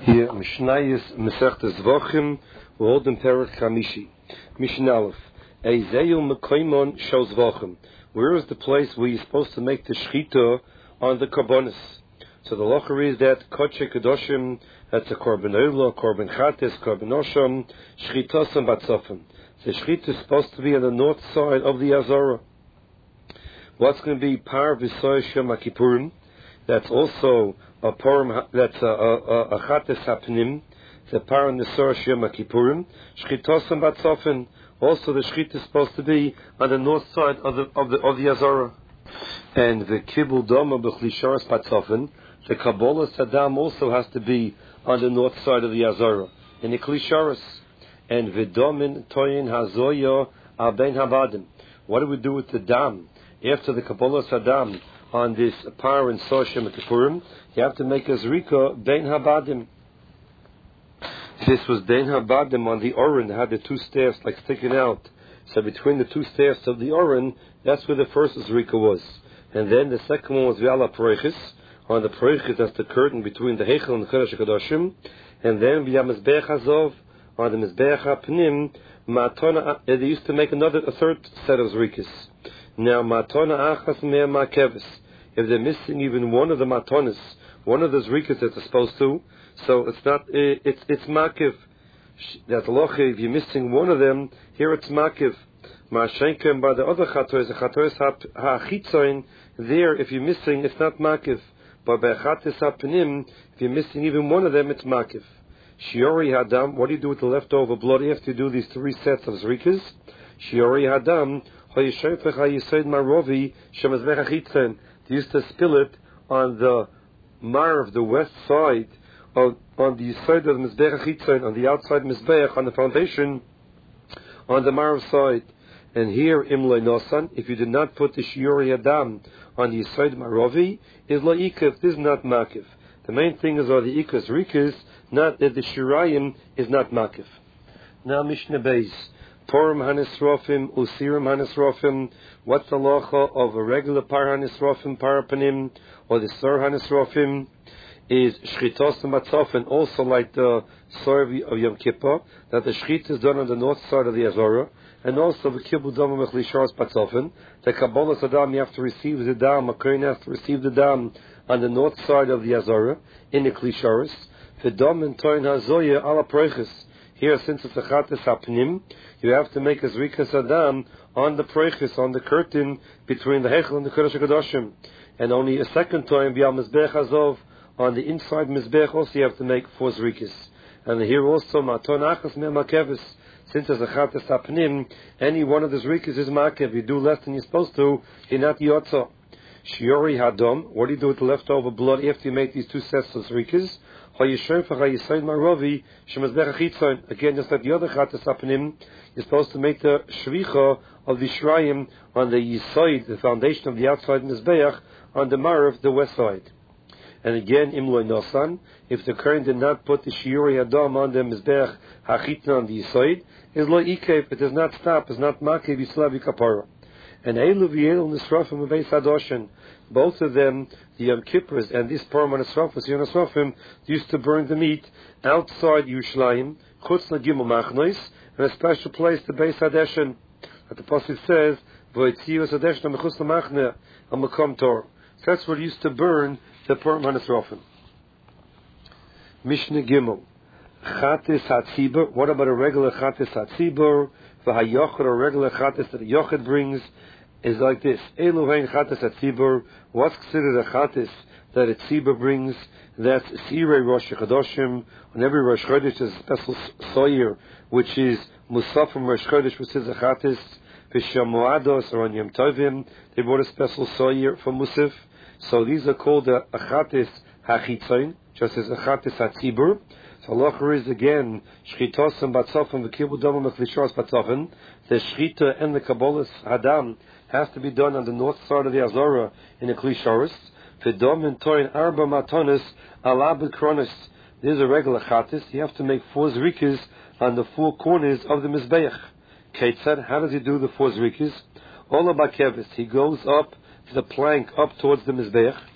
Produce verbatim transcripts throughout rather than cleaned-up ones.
Here, Mishnayis Mesechtes Vochim, we hold in Perek Chamishi. Mishnah Aleph. Eizeyu Mekoimon Shos Vochim. Where is the place where you're supposed to make the Shechita on the Karbonis? So the locher is that Koche Kedoshim, that's a Korban Oila, Korban Chates, Korban Osham, Shechitosam Batzofim. The Shechita is supposed to be on the north side of the Azara. What's going to be Par V'Soy Shem HaKippurim? That's also a Purim, that's a, a, a Chates HaPnim, the Par Nisor Shem HaKippurim, Shechitosam Batzofim. Also, the Shechita is supposed to be on the north side of the of the of the Azara. And the Kibbul Doma B'Chlisharas Batzofim, the Kabbalah Saddam also has to be on the north side of the Azara in the Klisharas. And V'Domin Toyin Hazoya Al Ben Habadim. What do we do with the dam after the Kabbalah Saddam on this Par and Soshem Kippurim? You have to make a Zrika Ben Habadim. This was Ben Habadim on the Oren, that had the two staffs like sticking out. So between the two staffs of the Oren, that's where the first Zrika was. And then the second one was V'ala Parechis. On the Parechis, that's the curtain between the Heichel and the Kodesh HaKadoshim. And then V'ya Mizbeach HaZov, on the Mizbeach HaPnim, Ma'atona, they used to make another, a third set of Zrikas. Now, Ma'atona Achas Mea Ma'kevis. If they're missing even one of the Ma'atonas, one of the Zrikas that they're supposed to, so it's not, it's it's Makiv. That's Lochi, if you're missing one of them, here it's Makiv. Ma'ashenkem by the other Chatois, the Chatois HaChitzoin, there, if you're missing, it's not Makiv. But by Chates HaPnim, if you're missing even one of them, it's Makiv. Shiori Hadam, what do you do with the leftover blood after you do these three sets of Zrikas? Shiori Hadam, Hoyeshefech HaYisoid Marovi, Shemazbech HaChitzon. They used to spill it on the Marv, the west side, on, on the side of the Mizbeach HaChitzon, on the outside Mizbeach, on the foundation, on the Marv side. And here, Imloi Nosan, if you did not put the Shiori Adam on the side Marovi, is La'ikav, this is not Makiv. The main thing is are the Ikas Rikas, not that the Shirayim is not Makiv. Now Mishnah Beis. Purim Hanisrofim, Usirim Hanisrofim. What's the lacha of a regular Par Hanisrofim, Parapanim, or the Sor Hanisrofim? Is Shchitos Matzofim, also like the Sor of Yom Kippur, that the Shchit is done on the north side of the Azara, and also the Kibbul Dama Mechlisharas Batzofim. The Kabbalah Saddam, you have to receive the dam, a Kohen has to receive the dam on the north side of the Azara, in the Klisharas. The Dom and Toin Hazoya ala Prechis. Here, since it's a Chates HaPnim, you have to make a Zrika Saddam on the Prechis, on the curtain between the Heichel and the Kodesh HaKadoshim. And only a second time, V'yal Mizbeach HaZov, on the inside Mizbeach also you have to make four Zrikas. And here also, Ma'aton Achas Mea Makevis. Since it's a Chates HaPnim, any one of the Zrikas is Makev. You do less than you're supposed to, you're not Yotza. Shiori Hadom, what do you do with the leftover blood after you make these two sets of Zrikas? Again, just like the other Chates HaPnim, you're supposed to make the Shricha of the Shrayim on the Yisoid, the foundation of the outside Mizbeach, on the Marav, the west side. And again, Imloi Nosan, if the Kohen did not put the Shiuri Adam on the Mizbeach HaChitna on the Yisoid, is Lo Ikev, it does not stop, it's not Makev Yislavi Kapara. And Eilu V'Yelu Nisrafim U'Beis Hadoshen, both of them, the Yom Kippurs and this Purim Hanisrafim, Yom Nisrafim, used to burn the meat outside Yerushalayim, Chutz L'Gimel Machnois, and a special place, the Beis Hadeshen. That the Pasuk says, V'Yitziyu Hadeshen Mechutz L'Machne Al Makom Tor. That's where they used to burn the Purim Hanisrafim. Mishnah Gimel. Chates HaTzibur. What about a regular Chates HaTzibur? V'Hayochid, a regular Chates that a Yochid brings, is like this. Eluhein Chates HaTzibur. What's considered a Chates that a Tzibur brings? That's Sirei Rosh Chodoshim. On every Rosh Chodesh there's a special soyer, which is Musafim Rosh Chodesh, which is a Chates. V'Shamuados, or on Yom Tovim, they brought a special soyer for Musaf. So these are called a, a Chates HaChitzoin, just as a Chates HaTzibur. So Allah is again, Shchitos and Batzofim, the Kibbul Dama Mechlisharas Batzofim. The Shchita and the Kabbalah Hadam has to be done on the north side of the Azara in the Klisharas. V'Dom and Toin Arba Matonis Ala B'Kronis. This is a regular Chates. You have to make four Zrikas on the four corners of the Mizbeach. Ketzad, how does he do the four Zrikas? Ola Bakevis, he goes up to the plank up towards the Mizbeach.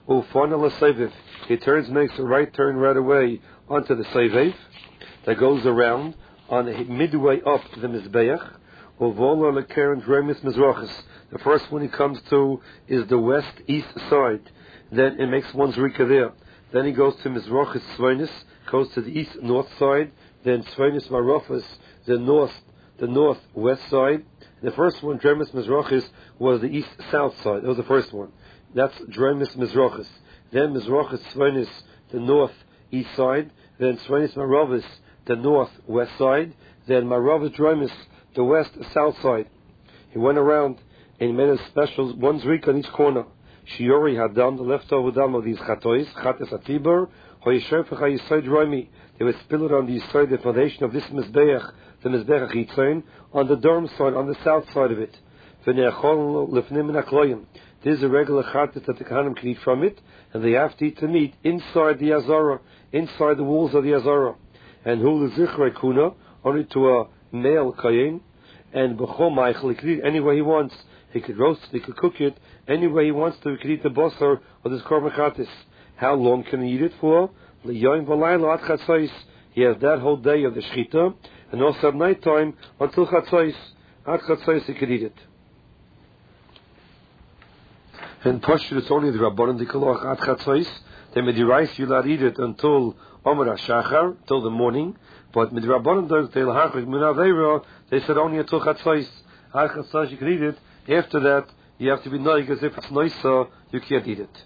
Ufon al Seviv. He turns, makes a right turn right away onto the Seviv that goes around on the midway up the Mizbeach. Uvola lekeren dremis mizrachis. The first one he comes to is the west east side. Then it makes one's rika there. Then he goes to Mizrachis Sveinis, goes to the east north side. Then Sveinis Marofis, the north the northwest side. The first one, Dremis Mizrachis, was the east south side. That was the first one. That's Dremis Mizrachis. Then Mizrachis Sveinis, the north east side. Then Sveinis Marovis, the northwest side. Then Marovis Dremis, the west south side. He went around and he made a special one zrika on each corner. Shiori had done the leftover dam of these chatois, chates atibur, hoyisher v'chayisay droimi. They would spill it on the side, the foundation of this mizbeach, the mizbeach chitzain, on the dorm side, on the south side of it. V'ne'achol lefnim min hakloyim. This is a regular chates that the kahanim can eat from it, and they have to eat the meat inside the azara, inside the walls of the azara. And hu l'zichrei kuna, only to a male kayin, and b'chol ma'achel, he could eat any way he wants. He could roast it, he could cook it, any way he wants to. He could eat the basar of this korban chatis. How long can he eat it for? L'yoyim v'layla at chatzais. He has that whole day of the shechita, and also at night time until chatzais. At chatzais he could eat it. And Pashut, it's only the Rabbanan Dikaloch at chatzais. They made the rice, you'll not eat it until Omer HaShachar, till the morning. But with the Rabbanan they said only until chatzais. At chatzais you can eat it. After that, you have to be noig as if it's noisa, you can't eat it.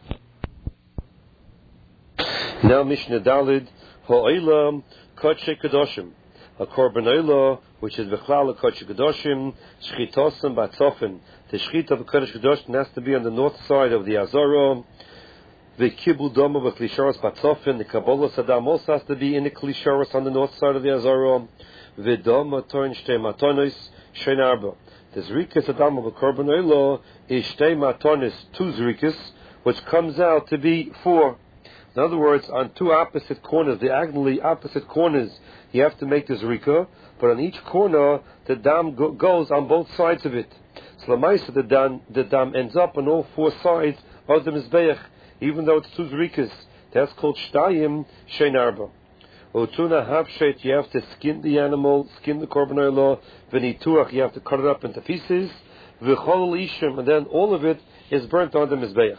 Now Mishnah Dalid, Ha'olam Kodshe Kedoshim. A Korban Olah, which is Bechlal Kodshe Kedoshim, Shchitosim Batzofen. The Shchita of Kodesh Kedoshim has to be on the north side of the Azara. The Kibul Doma of Klisharos Batzofen. The Kabbalah Saddam also has to be in the Klisharos on the north side of the Azara. The Doma Toin Shtei Matonis Shein Arba. The Zrikas Adam of a Korban Olah is Shtei Matonis, two Zrikas, which comes out to be four. In other words, on two opposite corners, diagonally opposite corners, you have to make the Zrika, but on each corner, the dam go- goes on both sides of it. So Lamaisa, the dam, the dam ends up on all four sides of the Mizbeach, even though it's two Zrikas. That's called Shtayim Shein Arba. Otuna Havshet, you have to skin the animal, skin the Korban Olah. V'nituach, you have to cut it up into pieces. V'chol ishim, and then all of it is burnt on the Mizbeach.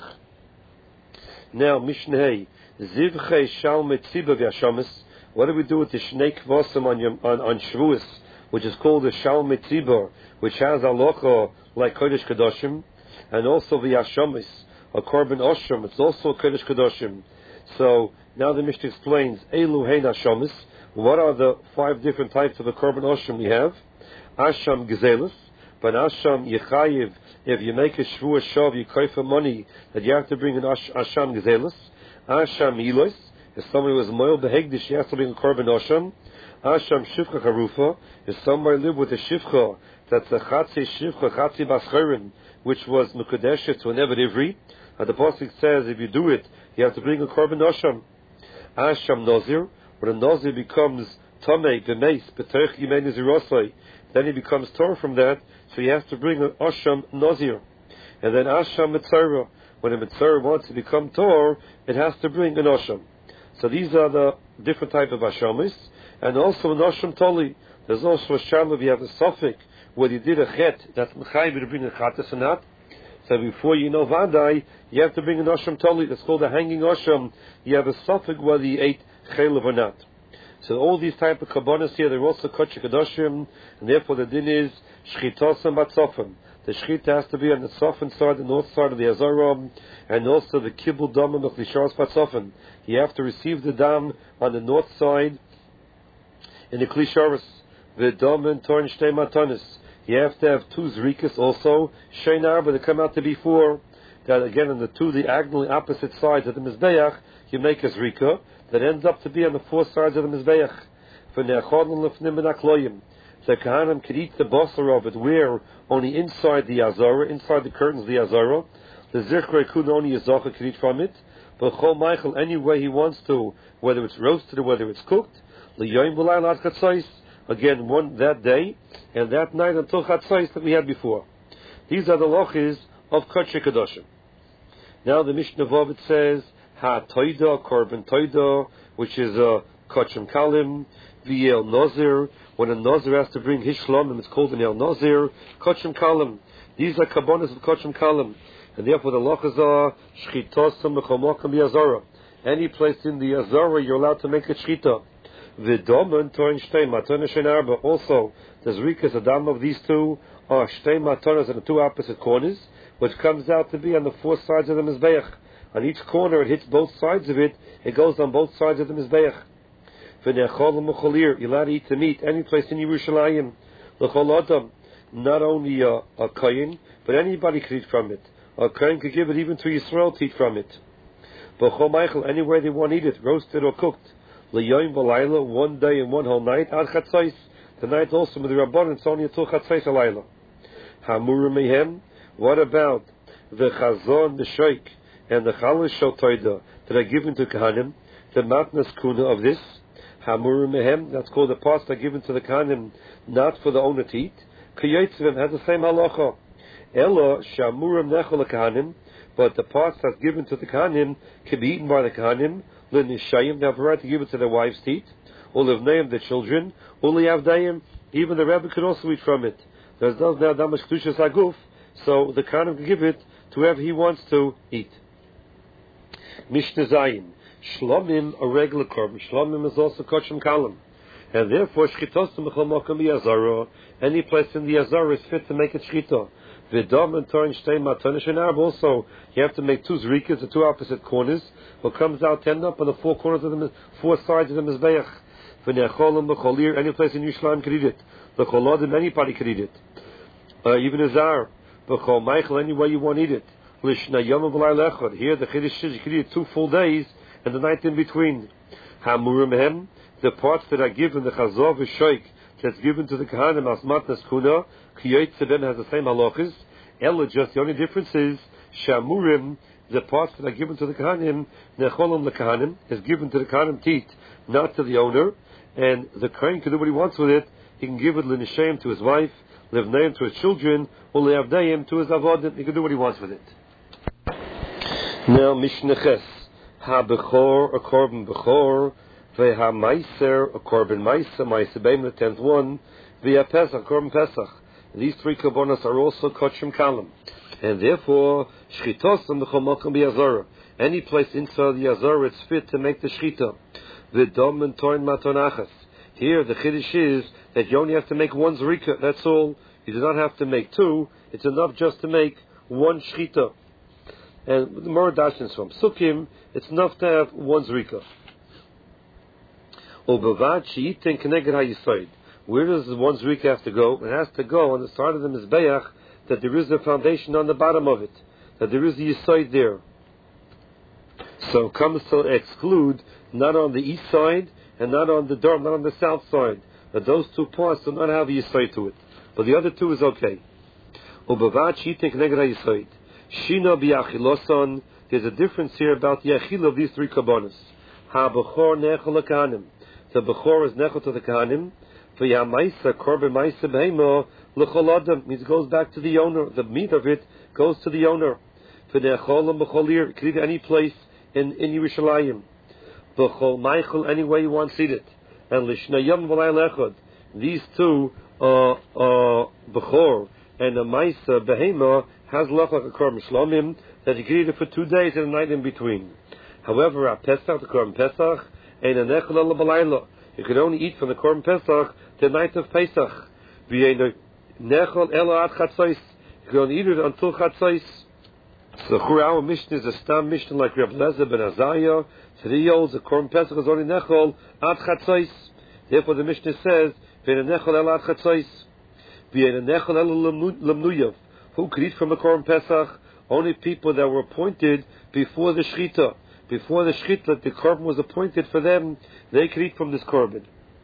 Now, Mishneh, Zivchei Shal Metziba V'Yashamis. What do we do with the Shnei Kvosim on, on, on Shavuos, which is called the Shal Metziba, which has alocha like Kodesh Kedoshim, and also V'Yashamis, a Korban Osham, it's also Kodesh Kedoshim. So, now the Mishnah explains, Elu Hein Hashamis, what are the five different types of a Korban Osham we have? Asham Gezelis, but Asham Yechayiv, if you make a Shvuah Shav, you pay for money, that you have to bring an ash, Asham Gezelis. Asham Ilos, if somebody was Moel Behegdish, you have to bring a Korban Osham. Asham Shivcha Harufa, if somebody lived with a Shivcha, that's a Chatzi Shivcha, Chatzi Bascharin, which was Mukadeshet to an Eved Ivri, and the Pasuk says, if you do it, you have to bring a Korban Osham. Asham Nazir, when a Nazir becomes Tomei, Bemeis, B'terech Yimei Nazirosai, then he becomes Torah from that, so he has to bring an Asham Nazir. And then Asham Mitzara, when a Mitzara wants to become Torah, it has to bring an Asham. So these are the different type of Ashamis, and also an Asham Toli. There's also a Shalom, you have a Suffolk, where you did a Chet, that's Mechayim to bring a Chatas or not. So before you know Vadai, you have to bring an Asham Toli, that's called a hanging Asham. You have a Suffolk whether you ate Chelev or not. So all these type of Kabbanas here, they're also Kodesh Kedoshim, and therefore the din is Shchitosam Batzofim. The Shchita has to be on the Sofan side, the north side of the Azaram, and also the Kibbul Dam of Lisharas Batzofim. You have to receive the Dam on the north side in the Klisharas. The Dam and Torn Shtei Matanis. You have to have two Zrikas also, Sheinar, but they come out to be four. That again, on the two diagonally opposite sides of the Mizbeach, you make a Zrika that ends up to be on the four sides of the Mizbeach. For Ne'achon Lefnim and Akloyim. The Kahanim could eat the basar of it where? Only inside the Azara, inside the curtains of the Azara. The Zichrei Kun only Yizachah could eat from it. But Chol Michael, any way he wants to, whether it's roasted or whether it's cooked. L'yoyim v'layla ad chatzais. Again, one that day, and that night until chatzais that we had before. These are the lochis of Kodesh Kedoshim. Now the Mishnah Vovit says, Ha Toida, Korban Toida, which is a Kochem Kalim, V'yel Nozir. When a Nozir has to bring his Shlomim, it's called an El Nozir, Kochem Kalim. These are Kabbonos of Kochem Kalim. And therefore the Lochas are, Shchitosam Mechomokam Yazara. Any place in the Azara, you're allowed to make a Shchita. V'domen Toin Shtei Matana Shein Arba. Also, the Zrikas Adam of these two are Shtei Matanas on the two opposite corners, which comes out to be on the four sides of the Mizbeach. On each corner, it hits both sides of it. It goes on both sides of the Mizbeach. V'nechol M'cholir. You're allowed to eat the meat any place in Yerushalayim. L'chol Adam. Not only a, a Kohen, but anybody could eat from it. A Kohen could give it even to Yisrael to eat from it. B'chol Michael, anywhere they want to eat it, roasted or cooked. L'yoyim v'layla, one day and one whole night. Ad chatzais. The night also with the Rabban, it's only until chatzais alayla. Hamur mehem. What about the chazon, the sheik, and the chalish shel toida that are given to Kahanim? The matnas kuna of this. Hamur mehem. That's called the parts that are given to the Kahanim, not for the owner to eat. Kiyotzvim has the same halacha. Elo shamurim nechol Kahanim. But the parts that's given to the Kahanim can be eaten by the Kahanim. L'nishayim, they have a right to give it to their wives to eat. Or l'vneim, their children. Or l'yavdayim, even the Rebbe could also eat from it. There does now that much kedushas aguf, so the Kahanim can give it to whoever he wants to eat. Mishnah Zayin. Shlomim, a regular korban. Shlomim is also kochem kalim. And therefore, shchitosim b'chol mokum b'yazara, any place in the Yazara is fit to make it shchita. V'dom and torin shtei matonish and arab. Also, you have to make two zrikas, the two opposite corners. What comes out ten up on the four corners of the four sides of the mizbeach. V'necholim b'cholir, any place in Yerushalayim could eat it. V'cholodim, anybody could eat it. Uh, even a zar. V'chol Michael, any way you want to eat it. Lishna yom v'lay lechad. Here the chiddush is you could eat it two full days and the night in between. Hamurim hem, the parts that are given, the chazov v'shoik, that's given to the Kahanim as matnas kuna, kiyotzvim has the same halachas. Ella, just the only difference is shamurim, the parts that are given to the Kahanim, necholam the Kahanim, is given to the Kahanim to eat, not to the owner. And the Kohen can do what he wants with it. He can give it l'nishem to his wife, l'vneim to his children, or l'avdeim to his avodim. He can do what he wants with it. Now Mishnah Ches, ha bechor a korban bechor, ve'ha meiser a korban meiser, meiser beim the tenth one, ve'ha pesach korban pesach. These three korbanos are also kochem kalim, and therefore shchitos and the chomokim b'yazara. Any place inside the Yazara, it's fit to make the shchita. The dom and toin matonachas. Here the chiddush is that you only have to make one zrika. That's all. You do not have to make two. It's enough just to make one shchita. And the Moradashin is from Sukkim. It's enough to have one zrika. Obavad she'itin keneged hayisoid. Where does the one zrika have to go? It has to go on the side of the mizbeach that there is a foundation on the bottom of it. That there is a yisoid there. So it comes to exclude not on the east side and not on the dorm, not on the south side. That those two parts do not have a yisoid to it. But the other two is okay. Ubavad she'itin keneged hayisoid. Shina bi'achiloson. There's a difference here about the achil of these three kabbonos. Ha bechor nechol kahanim. The bechor is nechol to the kahanim. V'ya ma'isa korban ma'isa behema l'chol adam. Means it goes back to the owner. The meat of it goes to the owner. V'necholam b'cholir. It could eat any place in in Yerushalayim. B'chol Michael, any way you want to eat it. And l'shnayam v'lay lechad. These two, uh, uh, bechor and a ma'isa behema, has left like a korban shlomim that you can eat it for two days and a night in between. However, a pesach, the korban pesach, and a nechol ela b'layla, you can only eat from the korban pesach the night of Pesach. V'yein nechol ela ad chatzos, you can only eat it until chatzos. So our Mishnah is a stam Mishnah like Reb Lezer ben Azariah. So he holds the korban pesach is only nechol ad chatzos. Therefore, the Mishnah says v'yein nechol ela ad chatzos, v'yein nechol ela lemnuyav. Who could eat from the korban pesach? Only people that were appointed before the shchita. Before the shchita, the korban was appointed for them. They could eat from this korban.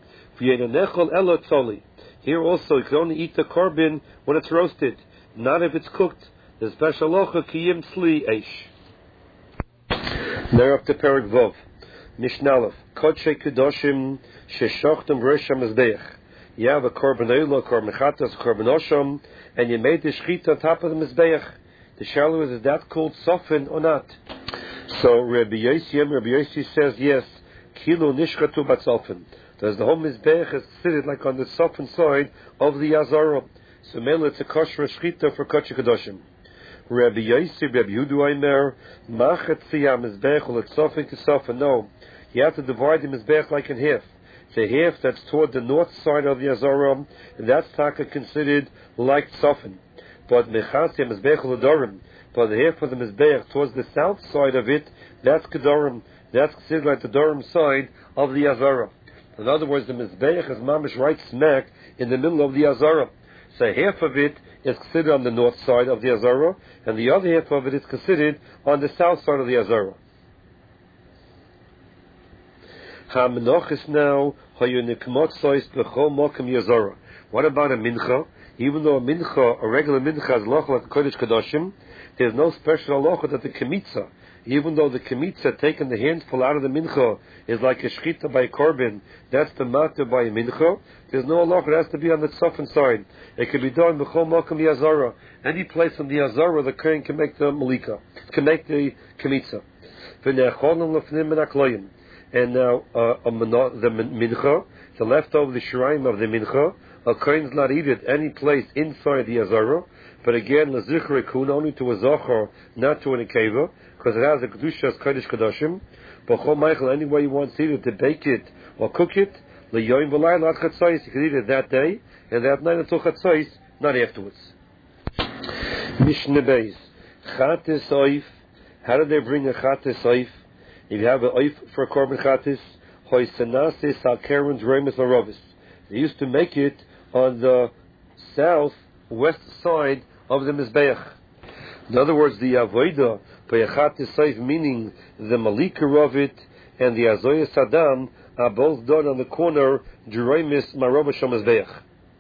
Here also, you can only eat the korban when it's roasted, not if it's cooked. The special locha kiyim sli eish. Now up to Perek Vov. Mishnalef. Kodshei kedoshim sheshochtem v'resham mizbeach. You have a korban oila, korban chatas, korban osham, and you made the shchita on top of the mizbeach. The shallow is, is that called soften or not? So Rabbi Yossi, Rabbi Yossi says yes. Kilo nishchatu batzofin. Does the whole mizbeach is seated like on the soften side of the Azara? So mele it's a kosher shchita for kodesh kadoshim. Rabbi Yossi, Rabbi Yehuda Omer, machatziya mizbeach ul etzofin kisofin. No, you have to divide the mizbeach like in half. The half that's toward the north side of the Azara, and that's taka considered like soften. But mechatziya mizbeach ul adorim. But the half of the mizbeach towards the south side of it, that's kedorim. That's considered like the dorim side of the Azara. In other words, the mizbeach is mamish right smack in the middle of the Azara. So half of it is considered on the north side of the Azara, and the other half of it is considered on the south side of the Azara. Ha-menochis now, ha-yunikmotzois b'chol mokem Yazara. What about a mincha? Even though a mincha, a regular mincha, is loch like Kodesh Kadoshim, there's no special halacha that the kemitza, even though the kemitza taking the handful out of the mincha is like a shchita by a korban, that's the matter by a mincha. There's no halacha; it has to be on the tzofan side. It can be done b'chol mokem yazara. Any place in the yazara, the kohen can make the malika, can make the kemitza. And now uh, the mincha, the leftover, the shiraim of the mincha, a kohen's not eat it any place inside the yazara. But again, lezichre kun only to a zocher, not to an akeva, because it has a kedusha as kodesh kadoshim. But chol Michael, any way you want to eat it, to bake it or cook it, leyoyim v'layla at chatzos, you can eat it that day and that night until chatzos, not afterwards. Mishnah Beis, chates oif. How do they bring a chates oif? If you have an oif for a korban chates, hoisenases hakerun dremes marovis. They used to make it on the south west side of the mizbeach. In other words, the avodah by a chates oif, meaning the malika of it and the azoya sadam, are both done on the corner dremes marovis mizbeach.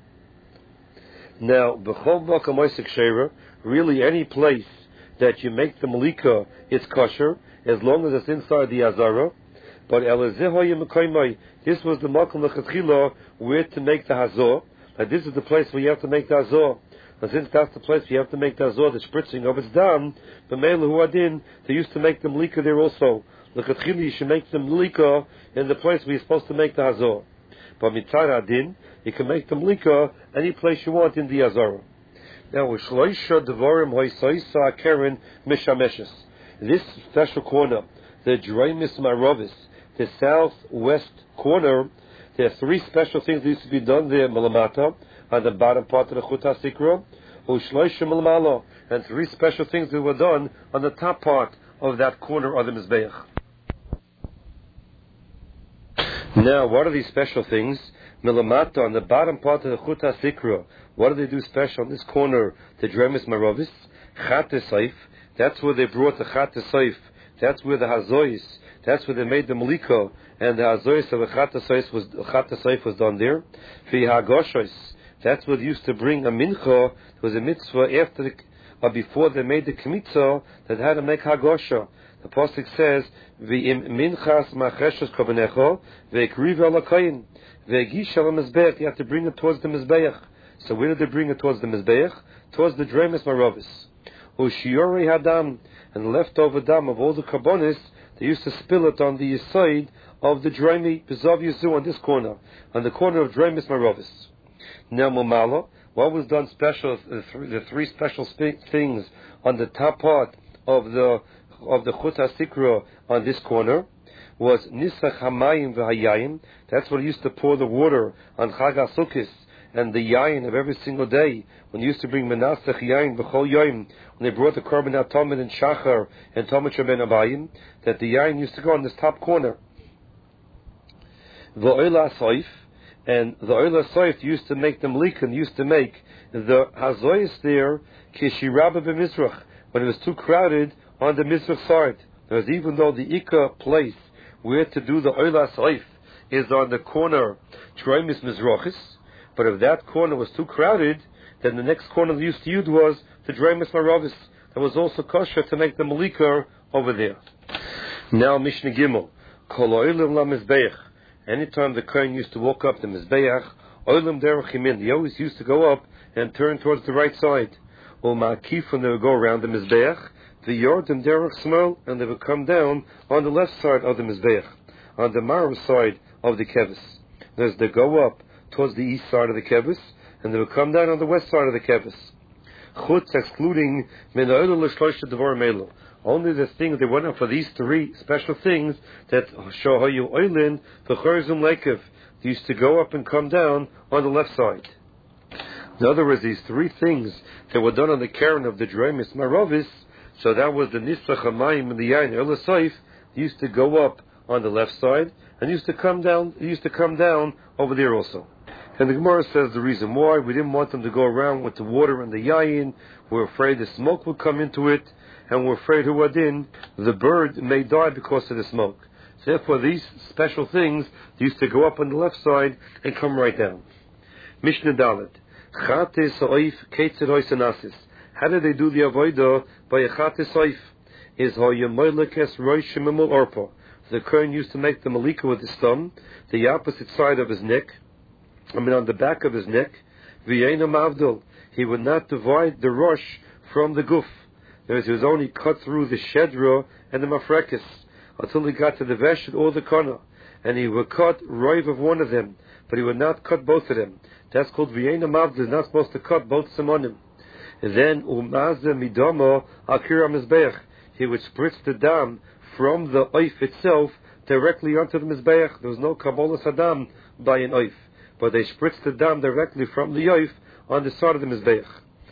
Now, b'chol makom oisek sheira, really any place that you make the malika, it's kosher, as long as it's inside the azara. But this was the makom lechatchila where to make the hazor. Like this is the place where you have to make the hazor. And since that's the place where you have to make the hazor, the spritzing of its dam, the mele who adin, they used to make the malika there also. Lechatchila, you should make the malika in the place where you're supposed to make the hazor. But mitzad adin, you can make the malika any place you want in the azara. Now, shloisha devarim hoisaisa keren mishameshes. This special corner, the dremis marovis, the southwest corner, there are three special things that used to be done there, malamata, on the bottom part of the chut hasikra, ushloisha malamalo, and three special things that were done on the top part of that corner of the mizbeach. Now, what are these special things? Milamata, on the bottom part of the chut hasikra, what do they do special on this corner? The dremis marovis, chates oif. That's where they brought the chates oif. That's where the hazois. That's where they made the malika, and the hazois of the chates oif was chates oif was done there. Fi hagoshos. That's where they used to bring a mincha. It was a mitzvah after the, or before they made the kemitza that had to make hagosha. The pasuk says, "V'im minchas macheshes kovenecho ve'ekriv alakoyin ve'gish al mizbeach." You have to bring it towards the mizbeach. So where did they bring it towards the mizbeach? Towards the dremis marovis. Ushiori hadam, and the leftover dam of all the karbonis, they used to spill it on the side of the dremi bezav yuzu, on this corner, on the corner of dremis marovis. Now momala, what was done special? The three, the three special sp- things on the top part of the of the chut hasikra on this corner was nisach hamayim v'hayayim. That's what used to pour the water on Chag HaSukkos and the yayin of every single day. When you used to bring menasech yayin b'chol yom, when they brought the korban out Talmud and Shachar and Talmud Shabben Abayim, that the yayin used to go on this top corner. The oila soif, and the oila soif used to make the mlikan, used to make the hazois there kishirabah b'mizrach, when it was too crowded on the mizrach side. Because even though the ikka place where to do the oila soif is on the corner Troimis Mizrachis, but if that corner was too crowded, then the next corner they used to use was the Dremis Marovis. That was also kosher to make the Malika over there. Now Mishnah Gimel. Kol oilim la mizbeach. Anytime the Kohen used to walk up the Mizbeach, oilim derech yamin, he always used to go up and turn towards the right side. or Ma'akif, and they would go around the Mizbeach, the Yord and Derech Small, and they would come down on the left side of the Mizbeach, on the Marav side of the Kevis. As they go up towards the east side of the Kevis, and they would come down on the west side of the Kevis. Chutz, excluding Mena'elu L'Shloisha Devar Melo. Only the things they went up for these three special things that Shohayu Oilin, the Chorizum Lekev, they used to go up and come down on the left side. In other words, these three things that were done on the Karen of the Dremis Maravis, so that was the Nisach HaMayim and the Yain Ela Saif, they used to go up on the left side, and used to come down, they used to come down over there also. And the Gemara says the reason why, we didn't want them to go around with the water and the yayin, we're afraid the smoke would come into it, and we're afraid who adin, the bird may die because of the smoke. So therefore these special things used to go up on the left side and come right down. Mishnah Dalet. Chate Sa'if Ketzir Hoysanasis. How did they do the avodah by a Chate Sa'if? Is Hoyamoylekes Rosh Mimul Orpa. The Kohen used to make the malika with his thumb, the opposite side of his neck, I mean on the back of his neck, V'yena Mavdil. He would not divide the Rosh from the Guf. That is, he was only cut through the Shedra and the Mafrekis until he got to the Veshet or the Kana. And he would cut Roiv of one of them, but he would not cut both of them. That's called V'yena Mavdil. He's not supposed to cut both Simonim. And then, Umazeh Midama Akira Mizbeach. He would spritz the dam from the oif itself directly onto the Mizbeach. There was no Kabbalah Saddam by an oif, but they spritzed the dam directly from the oif on the side of the Mizbeach,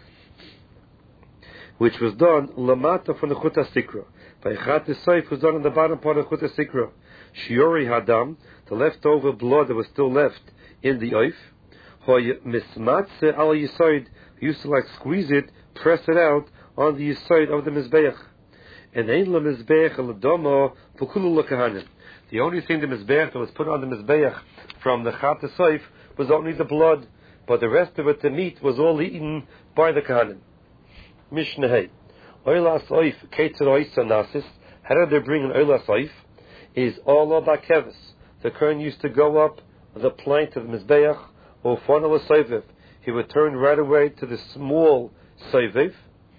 which was done Lamata from the Chut HaSikra. By Chat Saif was done on the bottom part of the Chut HaSikra. Shiori Hadam, the leftover blood that was still left in the oif. Hoy Mismatze Ala Yisoid, used to like squeeze it, press it out on the Yisoid of the Mizbeach. And Ein La Mizbeach L'Domo V'Kulu L'Kahanim. The only thing the Mizbeach that was put on the Mizbeach from the Chat Saif was only the blood, but the rest of it, the meat, was all eaten by the Kahanim. Mishnah Hey. Oila Saif Ketzir Oisa Nasis. How did they bring an Oila Saif? Is Ola Bakevis. The Kohen used to go up the plank of the Mizbeach, or Fonal Saiviv. He would turn right away to the small Saiviv.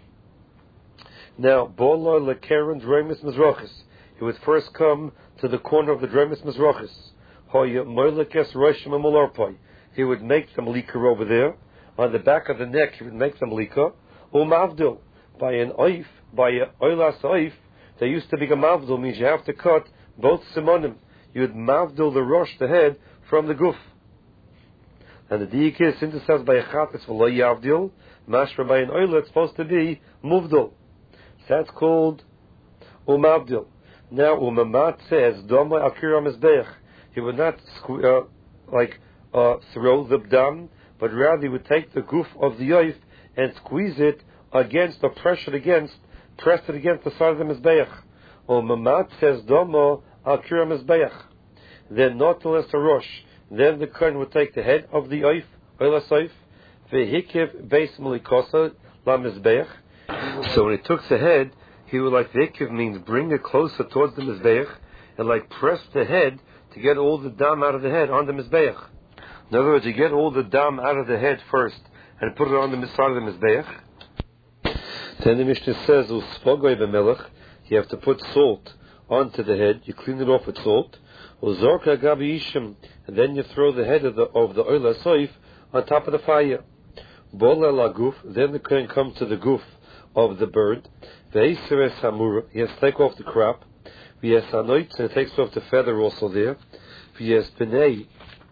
Now, Bola Lekeren Dremis Mizrachis. He would first come to the corner of the Dremis Mizrachis. Hoya Moilekes Rosh Mamulorpai. He would make the malika over there. On the back of the neck, he would make the malika. Or Mavdil. By an oif, by an oilas oif, there used to be a Mavdil, means you have to cut both simonim. You would Mavdil the Rosh, the head, from the guf. And the diik is, since it says by a chatis v'lo yavdil, mashra by an oila, it's supposed to be muvdil. That's called umavdil. Now umamat says doma akira mizbeach. He would not uh, like uh, throw the dam, but rather he would take the guf of the oif and squeeze it against or press it against, press it against the side of the mizbeach. Umamat says doma akira mizbeach. Then not less a rosh. Then the kohen would take the head of the oif, oila soif, vehikiv beis malikosa la mizbeach. So when he took the head, he would like vehikiv means bring it closer towards the mizbeach and like press the head to get all the dam out of the head on the mizbeach. In other words, you get all the dam out of the head first and put it on the side of the mizbeach. Then the Mishnah says, "Usfogoy b'melech." You have to put salt onto the head. You clean it off with salt. Uzorka gabi ishim, and then you throw the head of the of the oila soif on top of the fire. Bola laguf. Then the kohen comes to the guf of the bird. Ve'isres hamura. He has to take off the crop. V'yes hanoit, and he takes off the feather also there. V'yes b'nei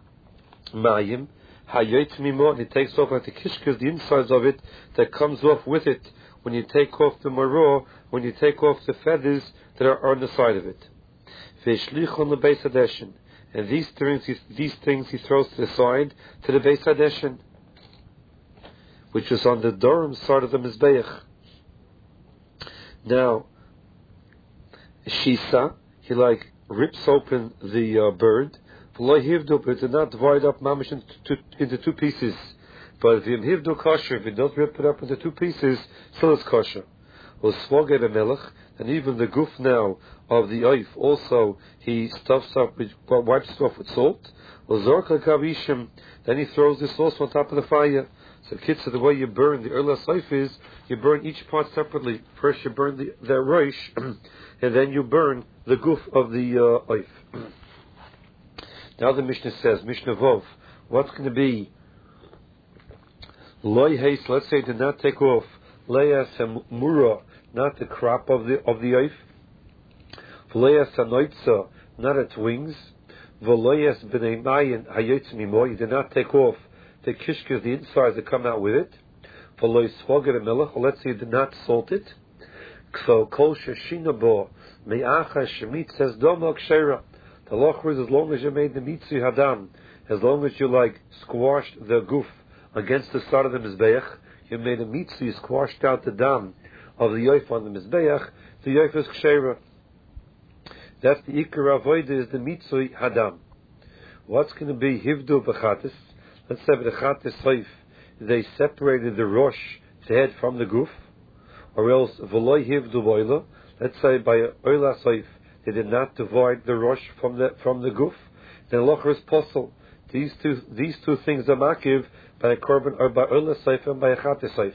mayim hayot mimo, and he takes off like the kishkas, the insides of it that comes off with it when you take off the maror, when you take off the feathers that are on the side of it. Ve'shlichon lebeis hadeshin, and these things, these things he throws to the side to the beis hadeshin, which is on the Durham side of the mizbeach. Now, Shisa, he like rips open the uh, bird. V'lo hivdu, but it did not divide up mamish into two, into two pieces. But if you hivdu kosher, if you don't rip it up into two pieces, still is kosher. Usfoge b'melech, and even the guf now of the oif, also he stuffs up, with, wipes it off with salt. Uzorka kabishim, then he throws this also on top of the fire. So Kitzur, the way you burn the Oila Soif is, you burn each part separately. First you burn the, the Rosh, and then you burn the goof of the uh, Oif. Now the Mishnah says, Mishnah Vov, what's going to be Loi Heis, let's say, did not take off Leas Mura, not the crop of the of the Oif, V'leas Hanoitza, not its wings, V'leas B'nei Mayin Hayotz Mimo, you did not take off the kishkas, the insides that come out with it, V'loi Svoger Melech, or let's say you did not salt it, Kso Kol Sheshina Bo, Me'acha Shemit says Domo Kshera. The loch is as long as you made the mitzvah hadam, as long as you like squashed the goof against the side of the mizbeach, you made a mitzvah, you squashed out the dam of the yoif on the mizbeach, the yoif is kshera. That's the ikar avodah, is the mitzvah hadam. What's going to be hivdu b'chatis? Let's say b'chatis soif, they separated the rosh, the head, from the goof, or else v'loy hivdu b'oila. Let's say by oila soif, they did not divide the rosh from the from the goof. Then locher is possible. These two these two things are makiv by a korban or by oila seif and by a chatis seif.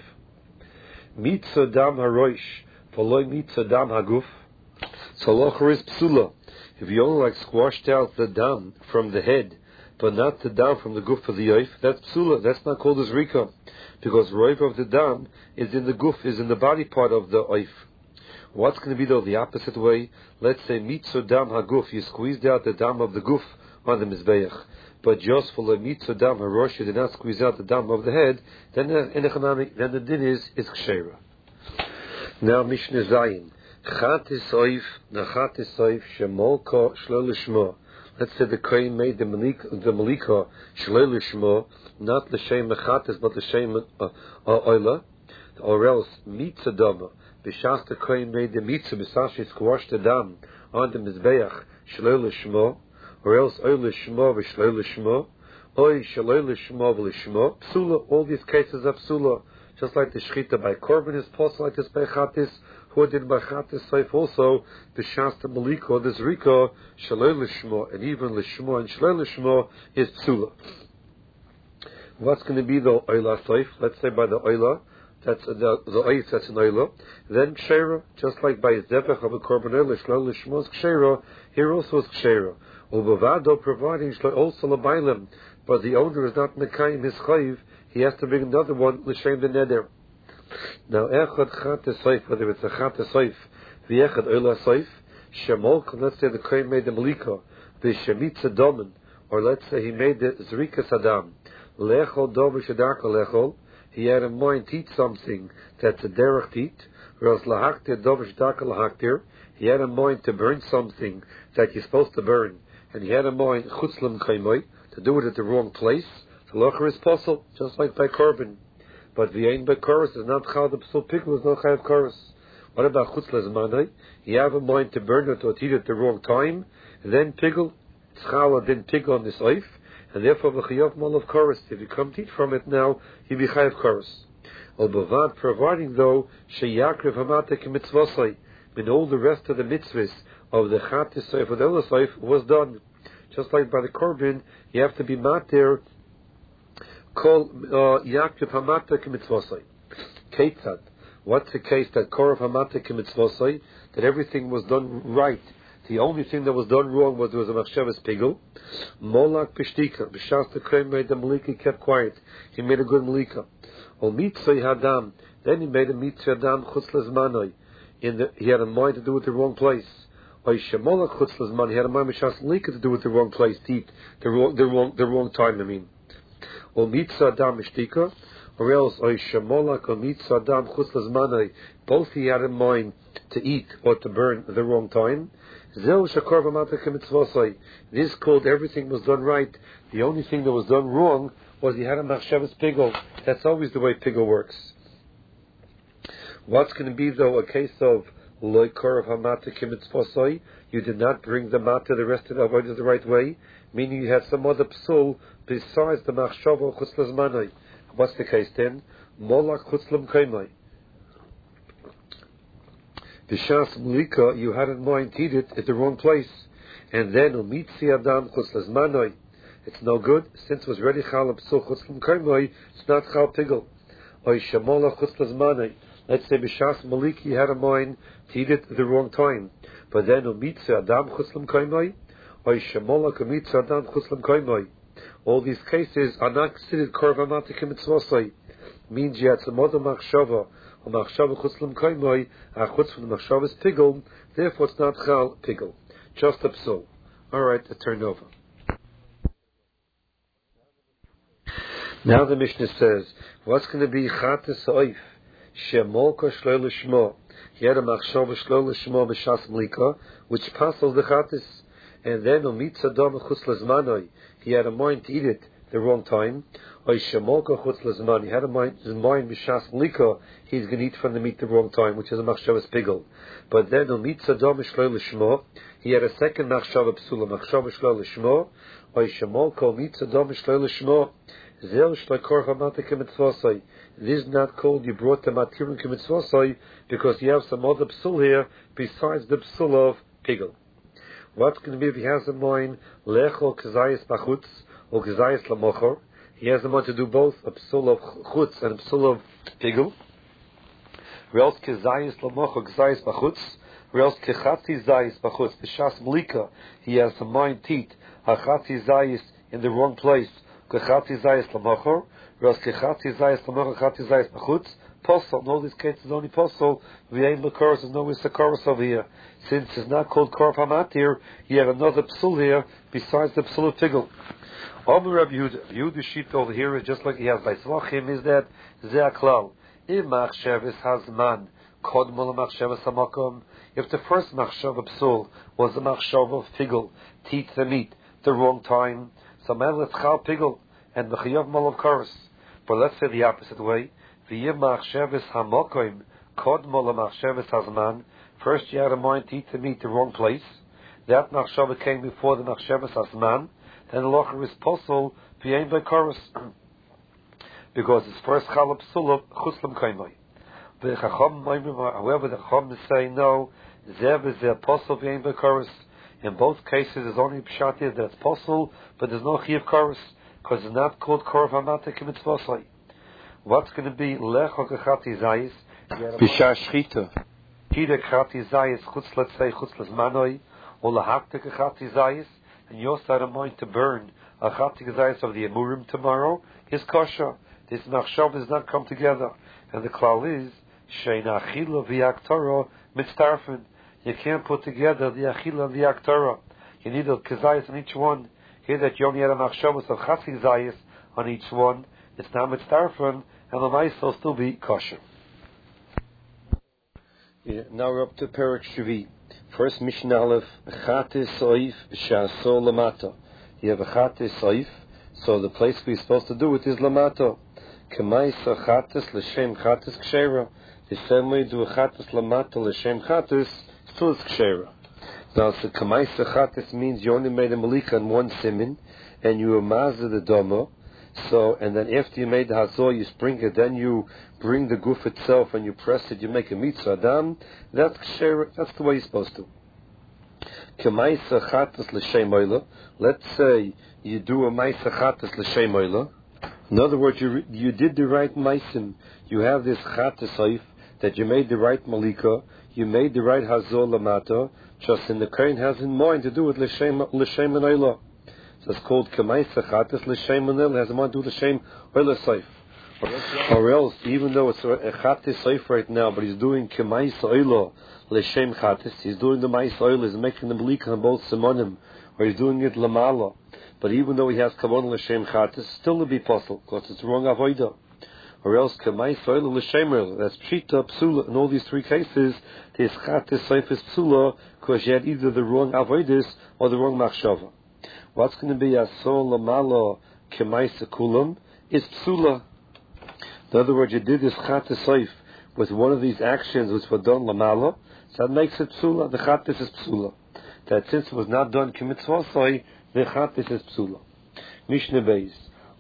Mitzvah dam harosh, v'loy mitzvah dam haguf. So locher is psula. If you only like squashed out the dam from the head, but not the dam from the goof of the oif, that's psula. That's not called as rika, because roiv of the dam is in the goof, is in the body part of the oif. What's going to be though the opposite way? Let's say mitzvah dam haguf, you squeezed out the dam of the goof on the mizbeach, but just for the mitzvah dam harosh, you did not squeeze out the dam of the head. Then the in the then the din is is kshera. Now Mishnah Zayin, chatis oif nachatis oif shemolka shlol lishma. Let's say the kohen made the malika the malika shlol lishma, not l'shem mechatis but l'shem oila, or else mitzvah dama. B'shas the kohen made the mitzvah, b'shas she squashed the dam on the mizbeach, shloi l'shmo, or else oy l'shmo v'shloi l'shmo, oy shloi l'shmo v'l'shmo, psula, all these cases are psula, just like the shchita by korban is possible, like this by chatis, who did by chatis saif also, b'shas the maliko, this rika, shloi l'shmo, and even l'shmo and shloi l'shmo is psula. What's going to be the oyla saif? Let's say by the oyla, that's the the oif, that's an oila. Then kshera, just like by zevach of a korban oila, shlol lishmos kshera, here also is kshera. Ubavado providing shlol also labaylim, but the owner is not mekayim his chayiv, he has to bring another one l'shem the neder. Now echad chates soif, whether it's a chates soif, v'echad oila soif, shemolk, let's say the kohen made the malika, v'shemitza domen, or let's say he made the zrika sadam, lechol do v'shedarka lechol. He had in mind to eat something that's a derech to eat, whereas lahaktir dovish daka lahaktir, he had in mind to burn something that you're supposed to burn, and he had in mind chutzlam kaimoi, to do it at the wrong place. The locher is possible, just like by korban. But v'yein by chorus is not chal the psul pickle, is not chayav chorus. What about chutzlas manai? You have in mind to burn it or to eat it at the wrong time, and then pickle, tzchala then pickle on this oif, and therefore v'chayav mal of chorus. If you come to eat from it now, you be chayav chorus. Al bavad, providing though sheyakrev hamatek mitzvosai, when all the rest of the mitzvahs of the chatis soif or the oila soif was done. Just like by the korban, you have to be matir kol yakrev hamatek mitzvosai. Ketzad, what's the case that korov hamatek mitzvosai, that everything was done right? The only thing that was done wrong was there was a machshavas pigel. Molak pishtika. B'shas the kohen made the malika, kept quiet. He made a good malika. Ol mitzvah hadam. Then he made a mitzvah hadam chutz lezmanoi. In the, he had a mind to do it the wrong place. Oy shemolak chutz lezman. He had a mind b'shas malika to do it the wrong place, to eat the wrong, the wrong, the wrong time. I mean, ol mitzvah hadam mishtika, or else oy shemolak ol mitzvah hadam chutz lezmanoi. Both he had in mind to eat or to burn the wrong time. This called everything was done right. The only thing that was done wrong was he had a machshavas pigel. That's always the way pigel works. What's going to be though a case of loy korov hamata kimitzvosai? You did not bring the mata, the rest of the avodah the right way, meaning you had some other psul besides the machshava chutzlas manai. What's the case then? Molak chutzlam kaimai. B'shas mulika, you had in mind to eat it at the wrong place, and then umitzi adam chutzlas manoi, It's no good. Since it was ready chal psul chutz l'mkoimoi, it's not chal pigel. Oy shemola chutz l'zmanei. Let's say b'shas maliki had a mind to eat it at the wrong time. But then umitze adam chutz l'mkoimoi, oy shemola kumitze adam chutz l'mkoimoi. All these cases are not considered korv hamatik mitzvosai. Means you had some other machshava, or machshava chutz l'mkoimoi, a chutz from the machshava is pigel, therefore it's not chal pigel. Just a psul. Alright, I turn over. Now the Mishnah says, what's going to be chatas oif? Shemolka shlo l'shmo. He had a machshava shlo l'shmo b'shas mlika, which passes the chatas. And then umitza dom chutz l'zmanoi. He had a mind to eat it the wrong time. Oy shemolka chutz l'zman. He had a mind, his mind b'shas mlika. He's going to eat from the meat the wrong time, which is a machshava pigel. But then umitza dom shlo l'shmo. He had a second machshava psula, machshava shlo l'shmo. Oy shemolka umitza dom shlo l'shmo. This is not called you brought the matirim k'mitzvosai because you have some other psul here besides the psul of pigel. What's going to be if he has a mind lechol k'zayis b'chutz or k'zayis lamochor? He has a mind to do both a psul of chutz and a psul of pigel. Or else k'zayis lamochor k'zayis b'chutz. Or else k'chati zayis b'chutz. B'shas malika he has a mind to eat a chati zayis in the wrong place. Kechati zayis lamochor, whereas kechati zayis lamochor, kechati zayis b'chutz, posel. In all these cases, only posel. V'yein l'koros, there's no isakoros over here. Since it's not called korv hamatir, you have another psul here besides the psul of pigel. Omer Rabbi Yehuda, Yehuda sheet over here is just like he has by Tzvachim, is that zeh klal. Im machshavas hazman kodmol machshavas hamakom. If the first machshav psul was the machshav of pigel, teat the meat, the wrong time, so man let's chal pigel and the chayav mal of koros. But let's say the opposite way. V'yim machshavas hamakom kodmol machshavas hazman. First you had a mind to eat the meat the wrong place. That machshava came before the machshavas hazman. Then the locher is posel v'yein by koros because it's first chal psul of chutz l'mkoimoi. The chacham, however, the chacham is saying no. Zeh v'zeh posel v'yein by koros. In both cases, there's only pshat that it's possible, but there's no chiyuv koros because it's not called korv hamatik mitzvosai. What's going to be lech or kechati zayis? B'shah shchita. Kida kechati zayis chutz, let's say chutz l'zmanoi, or lahakta kechati zayis, and you also had a mind to burn a chati zayis of the emurim tomorrow. Is kosher. This machshav does not come together, and the klal is shein achila v'yaktara mitztarfen. You can't put together the achila and the aktara. You need a kezayis on each one. Here that you only had a machshavas of chasi zayis on each one. It's now mitzdarfen, and the mice will still be kosher. Yeah, now we're up to Perek Shvi. First Mishnah Aleph, chatis soif sha'asol lamata. You have a chatis soif, so the place we're supposed to do it is lamata. K'maisa chatis l'shem chatis k'shera. The same way do a chatis lamata l'shem chatis. Still is kshera. Now, so kamaisa chatis means you only made a malika on one simin, and you amazah the doma. So, and then after you made the hazor, you sprinkle it. Then you bring the goof itself and you press it. You make a mitzvah adam. That's kshera. That's the way you're supposed to. Kamaisa chatis l'shem oila. Let's say you do a maisa chatis l'shem oila. In other words, you you did the right maisim. You have this chatis oif that you made the right malika. You made the right hazor lamata, just in the Kohen has in mind to do it l'shem l'shem oila. So it's called k'maisa chatas l'shem oila. Has in mind to do l'shem oila seif. Or else, even though it's a chatas seif right now, but he's doing k'maisa oila l'shem chatas. He's doing the maisa oila. He's making the malika on both simonim, or he's doing it lamala. But even though he has kavan l'shem chatas, still to be possible because it's wrong avoida. Or else k'may soil l'shemer. That's pshita psula. In all these three cases, this chatis seifis psula because you had either the wrong avoidis or the wrong machshava. What's going to be asol lamala k'may sekulam is psula. In other words, you did this chatis seif with one of these actions which were done lamala, so that makes it psula. The chatis is psula. That since it was not done k'mitzvosai, the chatis is psula. Mishnah Beis.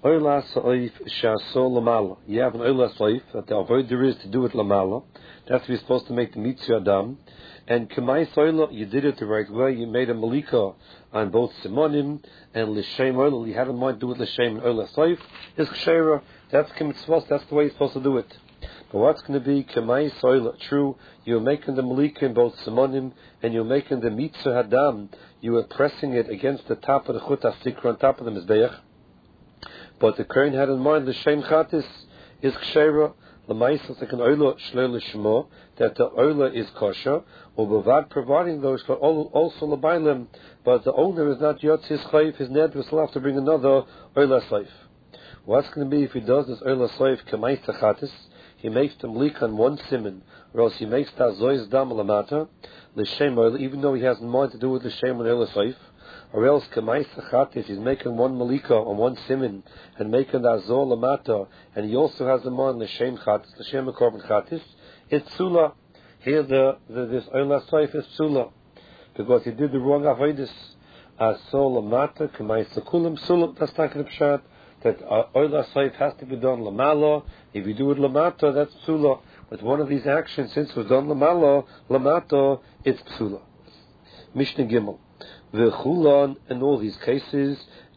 Oila Sa'if Sha'asol Lamala. You have an Oila Sa'if that the avoider is to do it Lamala. That's we're supposed to make the Mitzvah Adam. And Kamai Soila, you did it the right way. You made a Malika on both Simonim and L'Shem Oila. You had in mind to do it L'Shem and Oila Sa'if. Is Kshera. That's Kimitzvos. That's the way you're supposed to do it. But what's going to be Kamai Soila? True, you're making the Malika in both Simonim and you're making the Mitzvah Adam. You are pressing it against the top of the Chut HaSikra, on top of the Mizbeach. But the Kohen had in mind the Shem Chatis is Kshera, the Maisa like an Oila Shlel Shmo, that the Oila is kosher, or Bavad providing those for also Labailim, but the owner is not Yotz his Chayif, his Ned will have to bring another Oila Saif. What's going to be if he does this Oila Saif Kamaisa Chatis? He makes the Mlik on one simon, or else he makes the Zois Dam Lamata, L'Shem Oila, even though he has in mind to do with L'Shem and Oila Saif. Or else, Kamai Sachatis, he's making one Malika on one Simin and making the Azor Lamata, and he also has in mind the Shem Chatis, the Shem Korban Chatis. It's Psula. Here, the, the this Oila Saif is Psula because he did the wrong Avoidis. Azor Lamata, Kamai Sakulim Psula. That's not going to pshat that uh, Oila Saif has to be done Lamala. If you do it Lamata, that's Psula. With one of these actions, since it was done Lamala, Lamata, it's Psula. Mishnah Gimel. The Chulan in all these cases,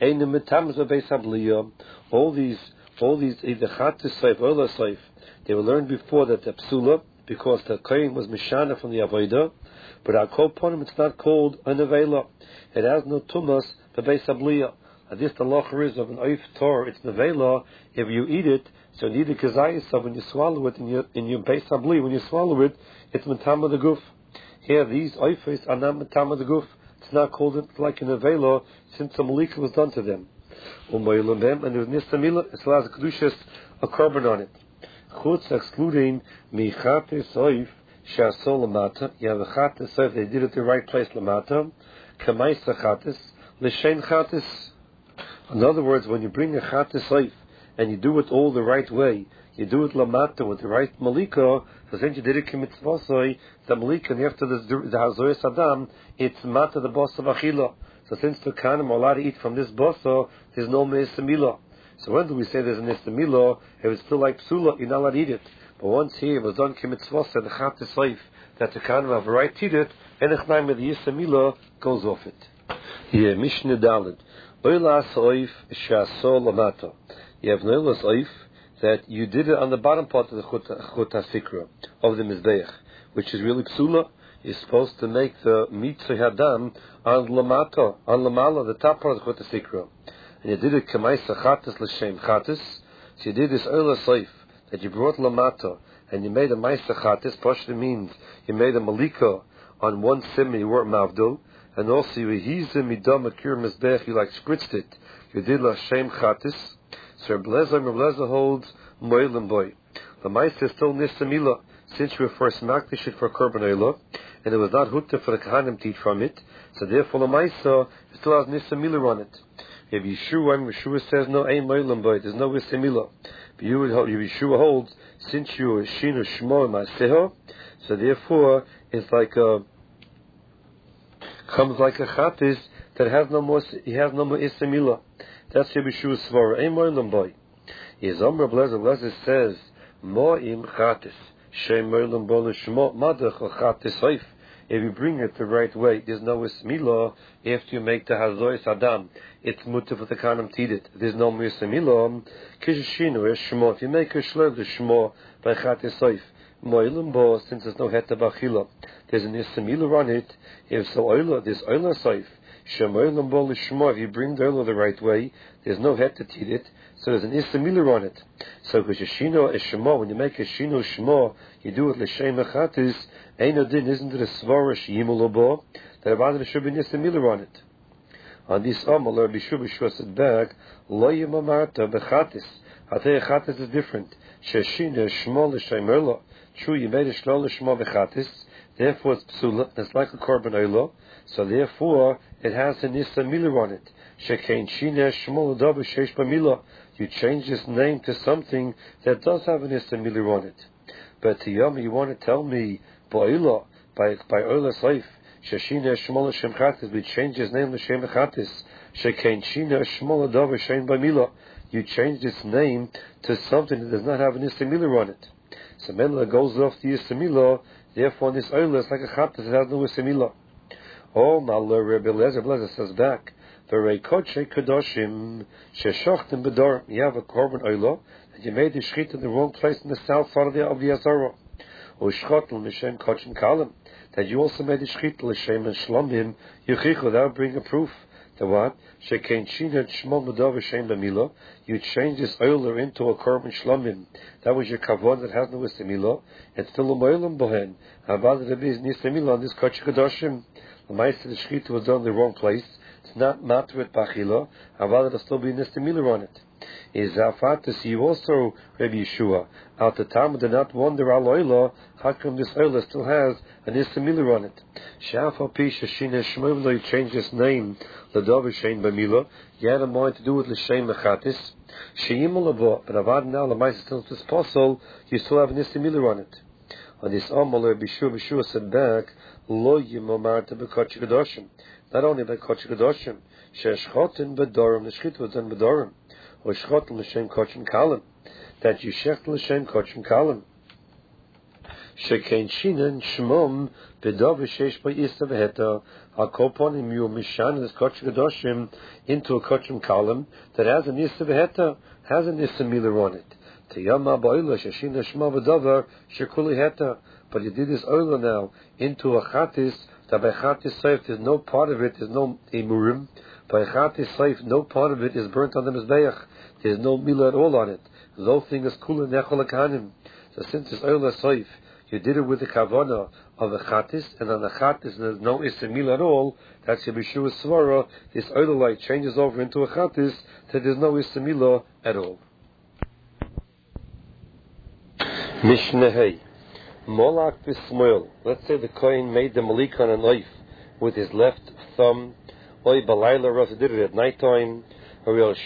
all these, all these, either Chatis Saif or Oila Saif, they were learned before that the Psula, because the Kohen was Mishana from the Avodah, but our Kol Ponim, it's not called an Nevela. It has no Tumas, the Beis Abliya. And this the lacher is of an Oif Tor, it's Nevela, if you eat it, so you need a Kazayis, so when you swallow it in your, in your Beis Abliya, when you swallow it, it's Matama the Guf. Here, these Oifis are not Matama the Guf. It's not called it like an Avela since the Malika was done to them. And there was Nisamila, it allows a Kedushas, a carbon on it. Chutz excluding Michatis Oif, Shasol Lamata. You have a Chatis Oif, they did it the right place, Lamata. Kamaisa Chatis, L'Shem Chatis. In other words, when you bring a Chatis Oif and you do it all the right way, you do it Lamata with the right Malika, so since you did it Kimitzvosoi, the Malika, and after the, the Hazoyas Adam, it's Mata the boss of Achila. So since the Kanim are allowed to eat from this bosso, there's no Me'esamila. So when do we say there's an Esamila? If it's still like Psula, you're not allowed to eat it. But once here it was done Kimitzvosoi, the Chatis Saif, that the Kanim have a right to eat it, and the Chnaim of the Esamila goes off it. Yeah, Mishnah Dalet. Oila Saif Shasol Lamata. You have no Oila Saif that you did it on the bottom part of the Chut HaSikra, of the Mizbeach, which is really Psula. You're supposed to make the Mitzvah Hadam on Lamata, on Lamala, the top part of the Chut HaSikra. And you did it Kamaisa Chatis L'Shem Chatis. So you did this Oila Saif, that you brought Lamata, and you made a Maisa Chatis, Pashta means you made a Malika on one sim, you weren't Mavdul, and also you Hizim Midam Akir Mizbeach, you like spritzed it. You did L'Shem Chatis. So Reblezer, Reblezer holds Moilim Boy. The Maisa is still Nisamila, since we were first Makdish it for Korban Oila, and it was not Hutta for the Kahanim to eat from it, so therefore the Maisa still has Nisamila on it. If Yeshua, Yeshua says no, Ein Moilim Boy, there's no Nisamila. But Yeshua holds, since you are Shinu Shmo Maseho, so therefore it's like a, comes like a Chatis that has no more, he has no more Nisamila. That's Yeshua's svara. Ein moilam boy. Yezom Reb Lezer, Lezer says, Mo'im chatis. Shem moilam bo l'shmo madach chatis haif. If you bring it the right way, there's no ismila after you make the hazois adam. It's mutter for the kanam tidit. There's no ismila. Kishishinu is shmo. If you make a shlev the shmo by chatis haif. Moilam bo, since there's no heta bachila. There's an ismila on it. If so oila, there's oila saif. If you bring the oil the right way, there's no head to eat it, so there's an Isamila on it. So, because Shino is Shemo, when you make a Shino Shemo, you do it L'Shem Echatis, Eino Din, isn't it a Svara Shimulabo, that about there should be an Isamila on it. On this Amal, Rabbi Shua said back, Lo Yemamarta Bechatis. I'll tell you, Chatis is different. Sheshino Shemo L'Shem Erla. True, you made a Shlo L'Shemo Bechatis, therefore it's Psula, it's like a Korban Oila, so therefore it has an Nisamila on it. Shekein Shina Shmol Adav Sheish Bamila. You change this name to something that does have an Nisamila on it. But to Yom, you want to tell me Ba'ila, by by Oila Saif, Sheshina Shmol Shem Chatis, we change his name to Shem Chatis. Shekein Shina Shmol Adav Shein Bamila. you change this name to something that does not have an Istamila on it. So Menla goes off the Istamila, therefore this oil is like a Chattis that has no Istamila. Oh, Mala Rebbe Lezer Blazer says back, V'rei Kodshe Kedoshim Sheshochtim Bedor. You have a korban oil that you made the shchit in the wrong place in the south side of the of the Azara. Ushchotel Mishem Kodshim Kalim, that you also made the shchit l'shem and shlomim yuchichu. That would bring a proof. The what? Shekein Shinat Shmol Medor V'Shem B'Mila. You change this oiler into a korban shlomim. That was your kavod that has no istamila. It's still a moilam bohen. Havad Rebbe is nistamila on this Kodshe Kedoshim. The Ma'aseh the shchit was done in the wrong place. It's not matrit bachila. Havad it'll still be nistamila on it. Is Zafat to see also Rabbi Yeshua. At the time did not wonder al oila, how come this oila still has an istamila on it? Shafal Pisha Shina Shmuel, you change this name, Ladov Shein Bamila, you had a mind to do with L'Shem Mechatis. Sheimul Abo, but Avad now the Ma'aseh still this apostle, you still have an istamila on it. On this Amal Rabbi Yeshua, Yeshua said back, Lo Yimomar to Kodshe Kedoshim. Not only by Kodshe Kedoshim, Sheshchotin Bedorim, the shchit was done Bedorim. Or Shchot l'shem Kodshim Kalim, that you shecht l'shem Kodshim Kalim. Shekein Shinen Shmom B'dov V'Sheish B'Yista V'Heta HaKoponim Yu Mishan this Kodshe Kedoshim into a Kodshim Kalim that has an Yista V'Heta, has an Yista Miller on it. Tiyama Ba'ila Sheshina Shma V'Dover Shekuli Heta. But you did this oil now into a Chatis that by Chatis Seif there's no part of it, there's no Emurim. By Chatis Seif no part of it is burnt on the Mizbeach. There's no mila at all on it. The whole thing is kula nechol akanim. So since it's oil seif, you did it with the kavana of the chatis, and on the chatis there's no isamila at all. That's your Yeshua svara. This oil light changes over into a chatis that there's no isamila at all. Mishnah Hey, Molak b'Smoil. Let's say the kohen made the malik on a knife with his left thumb. Oy balayla Rosh did it at night time. Let's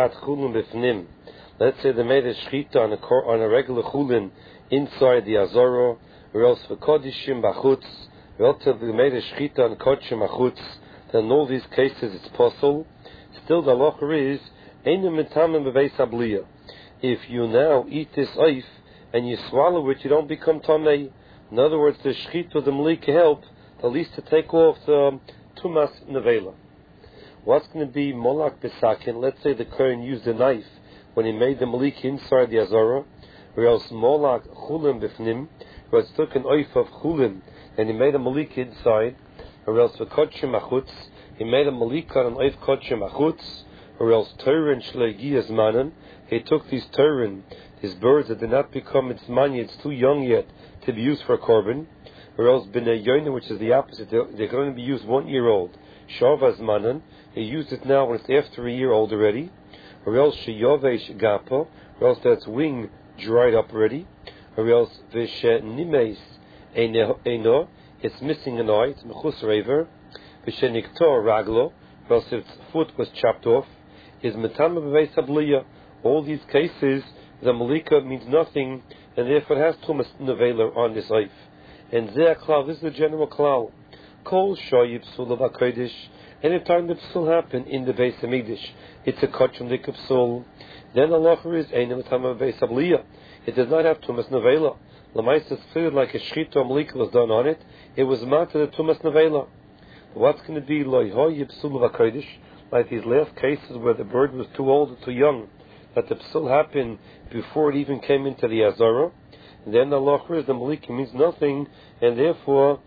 say they made a shchita on a, on a regular chulin inside the Azara, or else for kodishim bachutz, or else they made a shchita on kodishim bachutz. Then in all these cases it's possible. Still the halacha is einu mitamim bebeis habliya. If you now eat this oif and you swallow it, you don't become tamei. In other words, the shchita the malik help at least to take off the tumas nevela. What's going to be molak besakin? Let's say the kohen used a knife when he made the malik inside the azara, or else molak chulin bifnim, or else took an oif of chulin and he made a malik inside, or else for kodshim achutz, he made a malik on an oif kodshim achutz, or else turin shleigi manan, he took these turin, these birds that did not become its manya, it's too young yet to be used for a korban, or else b'nei yoina, which is the opposite, they're, they're going to be used one year old. Shavaz manan, he used it now when it's after a year old already, or else sheyovesh gapa, or else that's wing dried up already, or else vishe nimes eno, it's missing an eye, it's mechus rever, vishe niktor raglo, or else its foot was chopped off, is metama beveis habliya. All these cases, the malika means nothing, and therefore it has tumas nevela on this life. And zeh klal, this is the general klal. Kol shoyib psul of HaKodesh. Anytime the psul happen in the Beis Hamikdash, it's a kachum dik psul. Then the halacha is einem tamam Beis Habliya. It does not have tumas nevela. L'maisa is clear like a shchita or malika was done on it. It was mata the tumas nevela. What's going to be loy hoyib psul of HaKodesh? Like these last cases where the bird was too old or too young, that the psul happened before it even came into the azara. And then the halacha is the malika means nothing, and therefore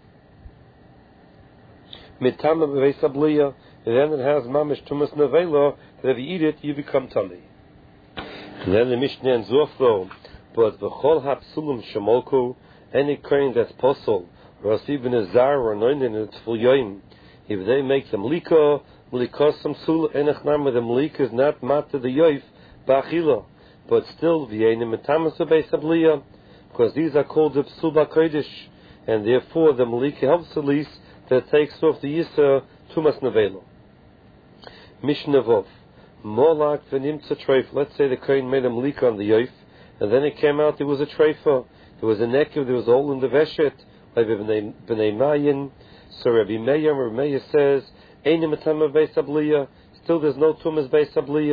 mitama beveis habliya, and then it has mamish tumas nevela, that if you eat it, you become tummy. And then the Mishnah ends off though, but v'chol hapsulum shemolku, any kohen that's posel, or even a zar or anointed in its full yoim, if they make the malika, malika some sul, enech nama, the malika is not mata the yoif, ba'achila, but still v'yenim mitama beveis habliya, because these are called the psul b'kodesh, and therefore the malika helps at least that takes off the Yisa Tumas Nevela. Mishnah Vov. Molak v'nimtza treif. Let's say the kohen made a malika on the yoif, and then it came out there was a treifa. There was a nekev, there was all in the veshet, like b'nei mayin. So Rabbi Meir, Rabbi Meir says, Einim etama beis habliya. Still there's no tumas beis habliya.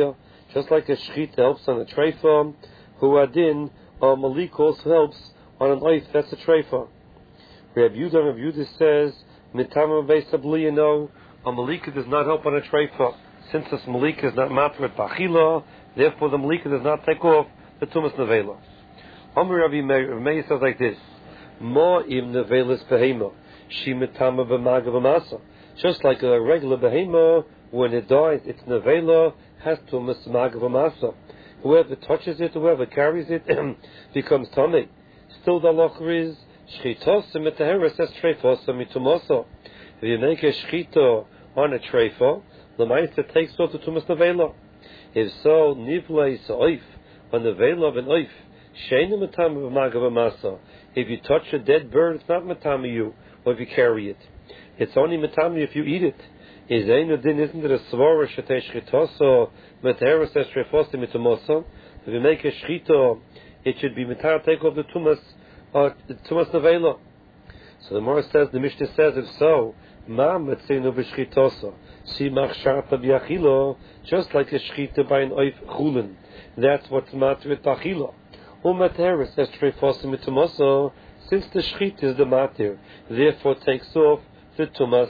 Just like a shchita helps on a treifa, who adin, a malik also helps on an oif, that's a treifa. Rabbi Yehuda, Rabbi Yehuda says, mitama beisabliyano, a malika does not help on a treifa. Since this malika is not matrat bachila, therefore the malika does not take off the tumas nevela. Amr Rabbi Meir, Rabbi Meir says like this, ma im nevelis behema, she mitama b'maga b'masa. Just like a regular behema, when it dies, its nevela has tumas maga b'masa. Whoever touches it, whoever carries it, becomes tummy. Still the halacha is, shchitosa mitaheres as treifosa mitumasa. If you make a shchita on a treifa, the ma'aser takes off the tumas nevela. If so, nivlei sa'oif, on the nevela of an oif, sheinu mitama b'maga b'masa. If you touch a dead bird, it's not matama you, or if you carry it. It's only matama if you eat it. Is einu din, isn't it a svara shetei shchitosa mitaheres as treifosa mitumasa? If you make a shchita, it should be mitar take off the tumas, uh, tumas nevela. So the Gemara says, the Mishnah says, if so, ma metzenu b'shchitosa, si machsharta b'yachilo, just like a shchita by an oif chulin. That's what's matrit b'achilo. Umateres es treifosa mitumasa, since the shchita is the matir, therefore takes off the tumas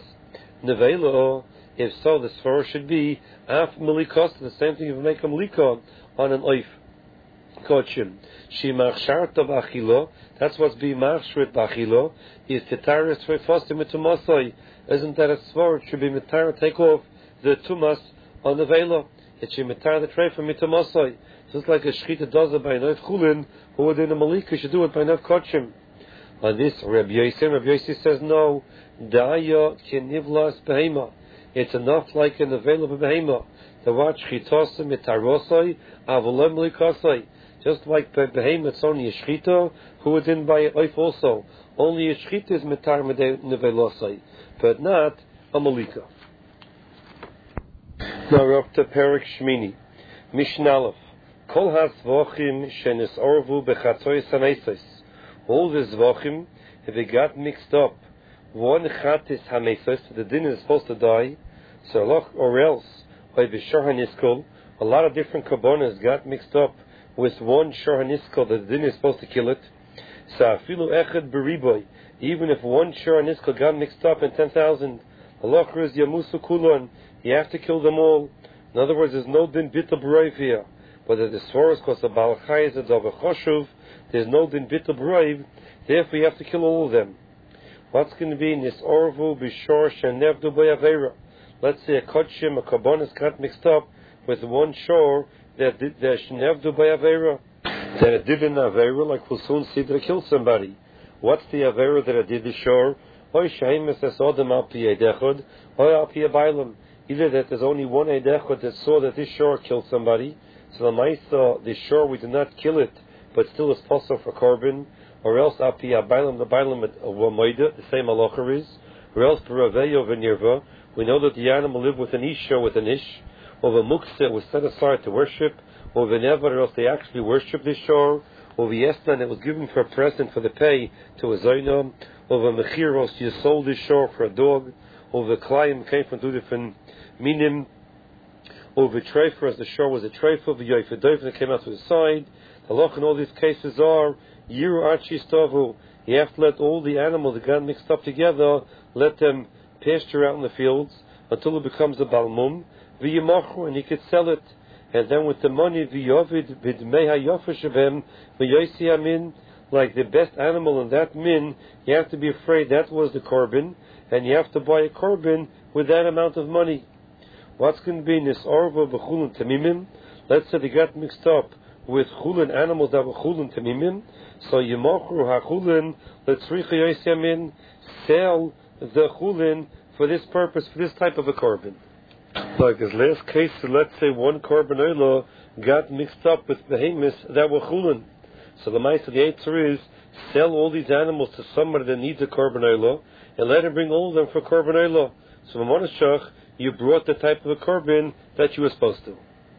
nevela. If so, the svara should be af malikosa, the same thing if you make a malikah on an oif kochim. She machsharta b'achilo, that's what's being machshrit b'achilo, is tetaris treifosa mitumasai. Isn't that a svara? It should be mitar take off the tumas on the vela. It should mitar the treifa mitumasai. Just like a shchita does it by enough chulin, who would in a malika should do it by enough kochim. On this, Rabbi Yosef, Rabbi Yosef says no. Daya kinivlas behema. It's enough like in the vela of a behema. The watch shchitasa mitarosai avolem malikasai. Just like by behema, it's only a shchita who would in by oif also. Only a shchita is mitar nevelosai, but not a malika. Now we're up to Perik Shmini. Mishnah Aleph. Kol ha-zvachim shenis orvu bechatzois hamesos. All the zvachim, if they got mixed up, one chatis hamesos, the din is supposed to die, so or else, by the shor haniskol, a lot of different karbonas got mixed up with one shor haniskol, the din is supposed to kill it. So afilu echad beriboy, even if one shor haniskol got mixed up in ten thousand, Allah is yamusu kulon, you have to kill them all. In other words, there's no din bittul b'roiv here. Whether the svara is because the balachai is a choshuv, there's no din bittul b'roiv, therefore you have to kill all of them. What's going to be in this orvu b'shor shenevdu b'yavera? Let's say a kodshim, a karbonis got mixed up with one shor that did the shenevdu b'yavera, that it did an avera, like we'll soon see that it killed somebody. What's the avera that it did the shor? Oy sheimes es odem al pi edechod, oy al pi abailam. Either that there's only one edechod that saw that this shor killed somebody, so the ma'isa, this shor we did not kill it, but still is possible for korban, or else al pi abailam, the bailam wa moida, the same halacha is, or else per aveyo v'nirva, we know that the animal lived with an isha, with an ish, or the mukse was set aside to worship, or v'neva, or else they actually worship this shor, or the yesnan, it was given for a present for the pay to a zaynam, or the mechiros, you sold this shor for a dog, or the klayim came from two different minim, or the treifer, as the shor was a treifer, the yoifer doifer that came out to the side. The loch in all these cases are yiru archi stovu. You have to let all the animals that got mixed up together, let them pasture out in the fields until it becomes a balmum, v'yimachu, and you could sell it. And then with the money, v'yovid b'dmei hayofer shavem, v'yosi amin, like the best animal in that min, you have to be afraid that was the korban, and you have to buy a korban with that amount of money. What's going to be in this orva b'chulun tamimim? Let's say they got mixed up with chulun animals that were chulun tamimim. So yimachru hachulun letzricha yosi amin, sell the chulun for this purpose, for this type of a korban. Like his last case, let's say one korban oila got mixed up with behemoths that were chulun. So the mice of the answer is, sell all these animals to somebody that needs a korban oila, and let him bring all of them for korban oila. So Mamonashach, you brought the type of a korban that you were supposed to.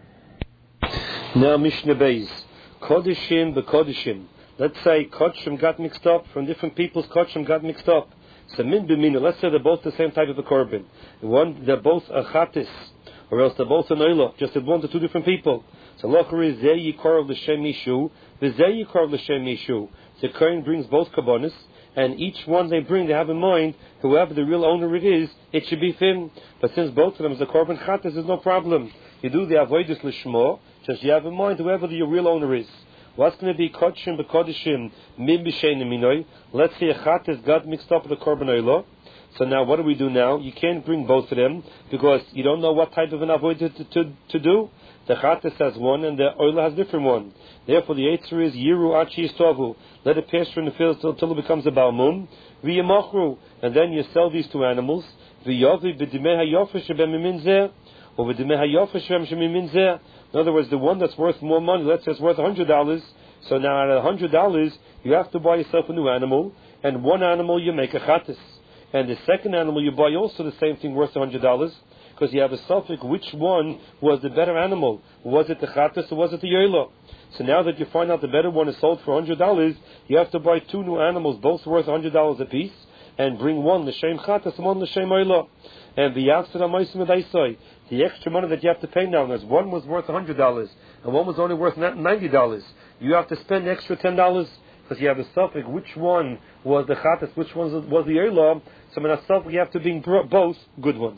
Now Mishnah Beis, Kodishim b'Kodishim. Let's say Kodshim got mixed up, from different people's Kodshim got mixed up. So min b'mina, let's say they're both the same type of a korban. One, they're both a chatis or else they're both an oila, just it belong to two different people. So locher is zeh yikor l'shem mishu, v'zeh yikor l'shem mishu. The Kohen brings both kabbonis, and each one they bring, they have in mind, whoever the real owner it is, it should be for him. But since both of them is a korban chatas, there's no problem. You do the avoidus l'shmo, just you have in mind whoever the real owner is. What's going to be kodshim b'kodshim min b'sheinim minoi? Let's say a chatas got mixed up with a korban oila. So now what do we do now? You can't bring both of them because you don't know what type of an avodah to, to, to do. The chatas has one and the oila has a different one. Therefore the answer is yiru achi yistovu. Let it pass through in the fields until it becomes a balmum. V'yamachru. And then you sell these two animals. V'yavi b'dimeh hayofa shebem mimin zeh. Or b'dimeh hayofa shebem shemimin zeh. In other words, the one that's worth more money, let's say it's worth one hundred dollars. So now at one hundred dollars, you have to buy yourself a new animal. And one animal you make a chatas. And the second animal you buy also the same thing worth one hundred dollars. Because you have a suffix, which one was the better animal? Was it the chatas or was it the yola? So now that you find out the better one is sold for one hundred dollars, you have to buy two new animals, both worth one hundred dollars a piece, and bring one l'shem chatas and one l'shem yola. And the yafsad ha'maisim edaisai, the extra money that you have to pay now, as one was worth one hundred dollars and one was only worth ninety dollars, you have to spend the extra ten dollars because you have a suffix, which one was the chatas, which one was the yola. So in a suffix you have to bring both good ones.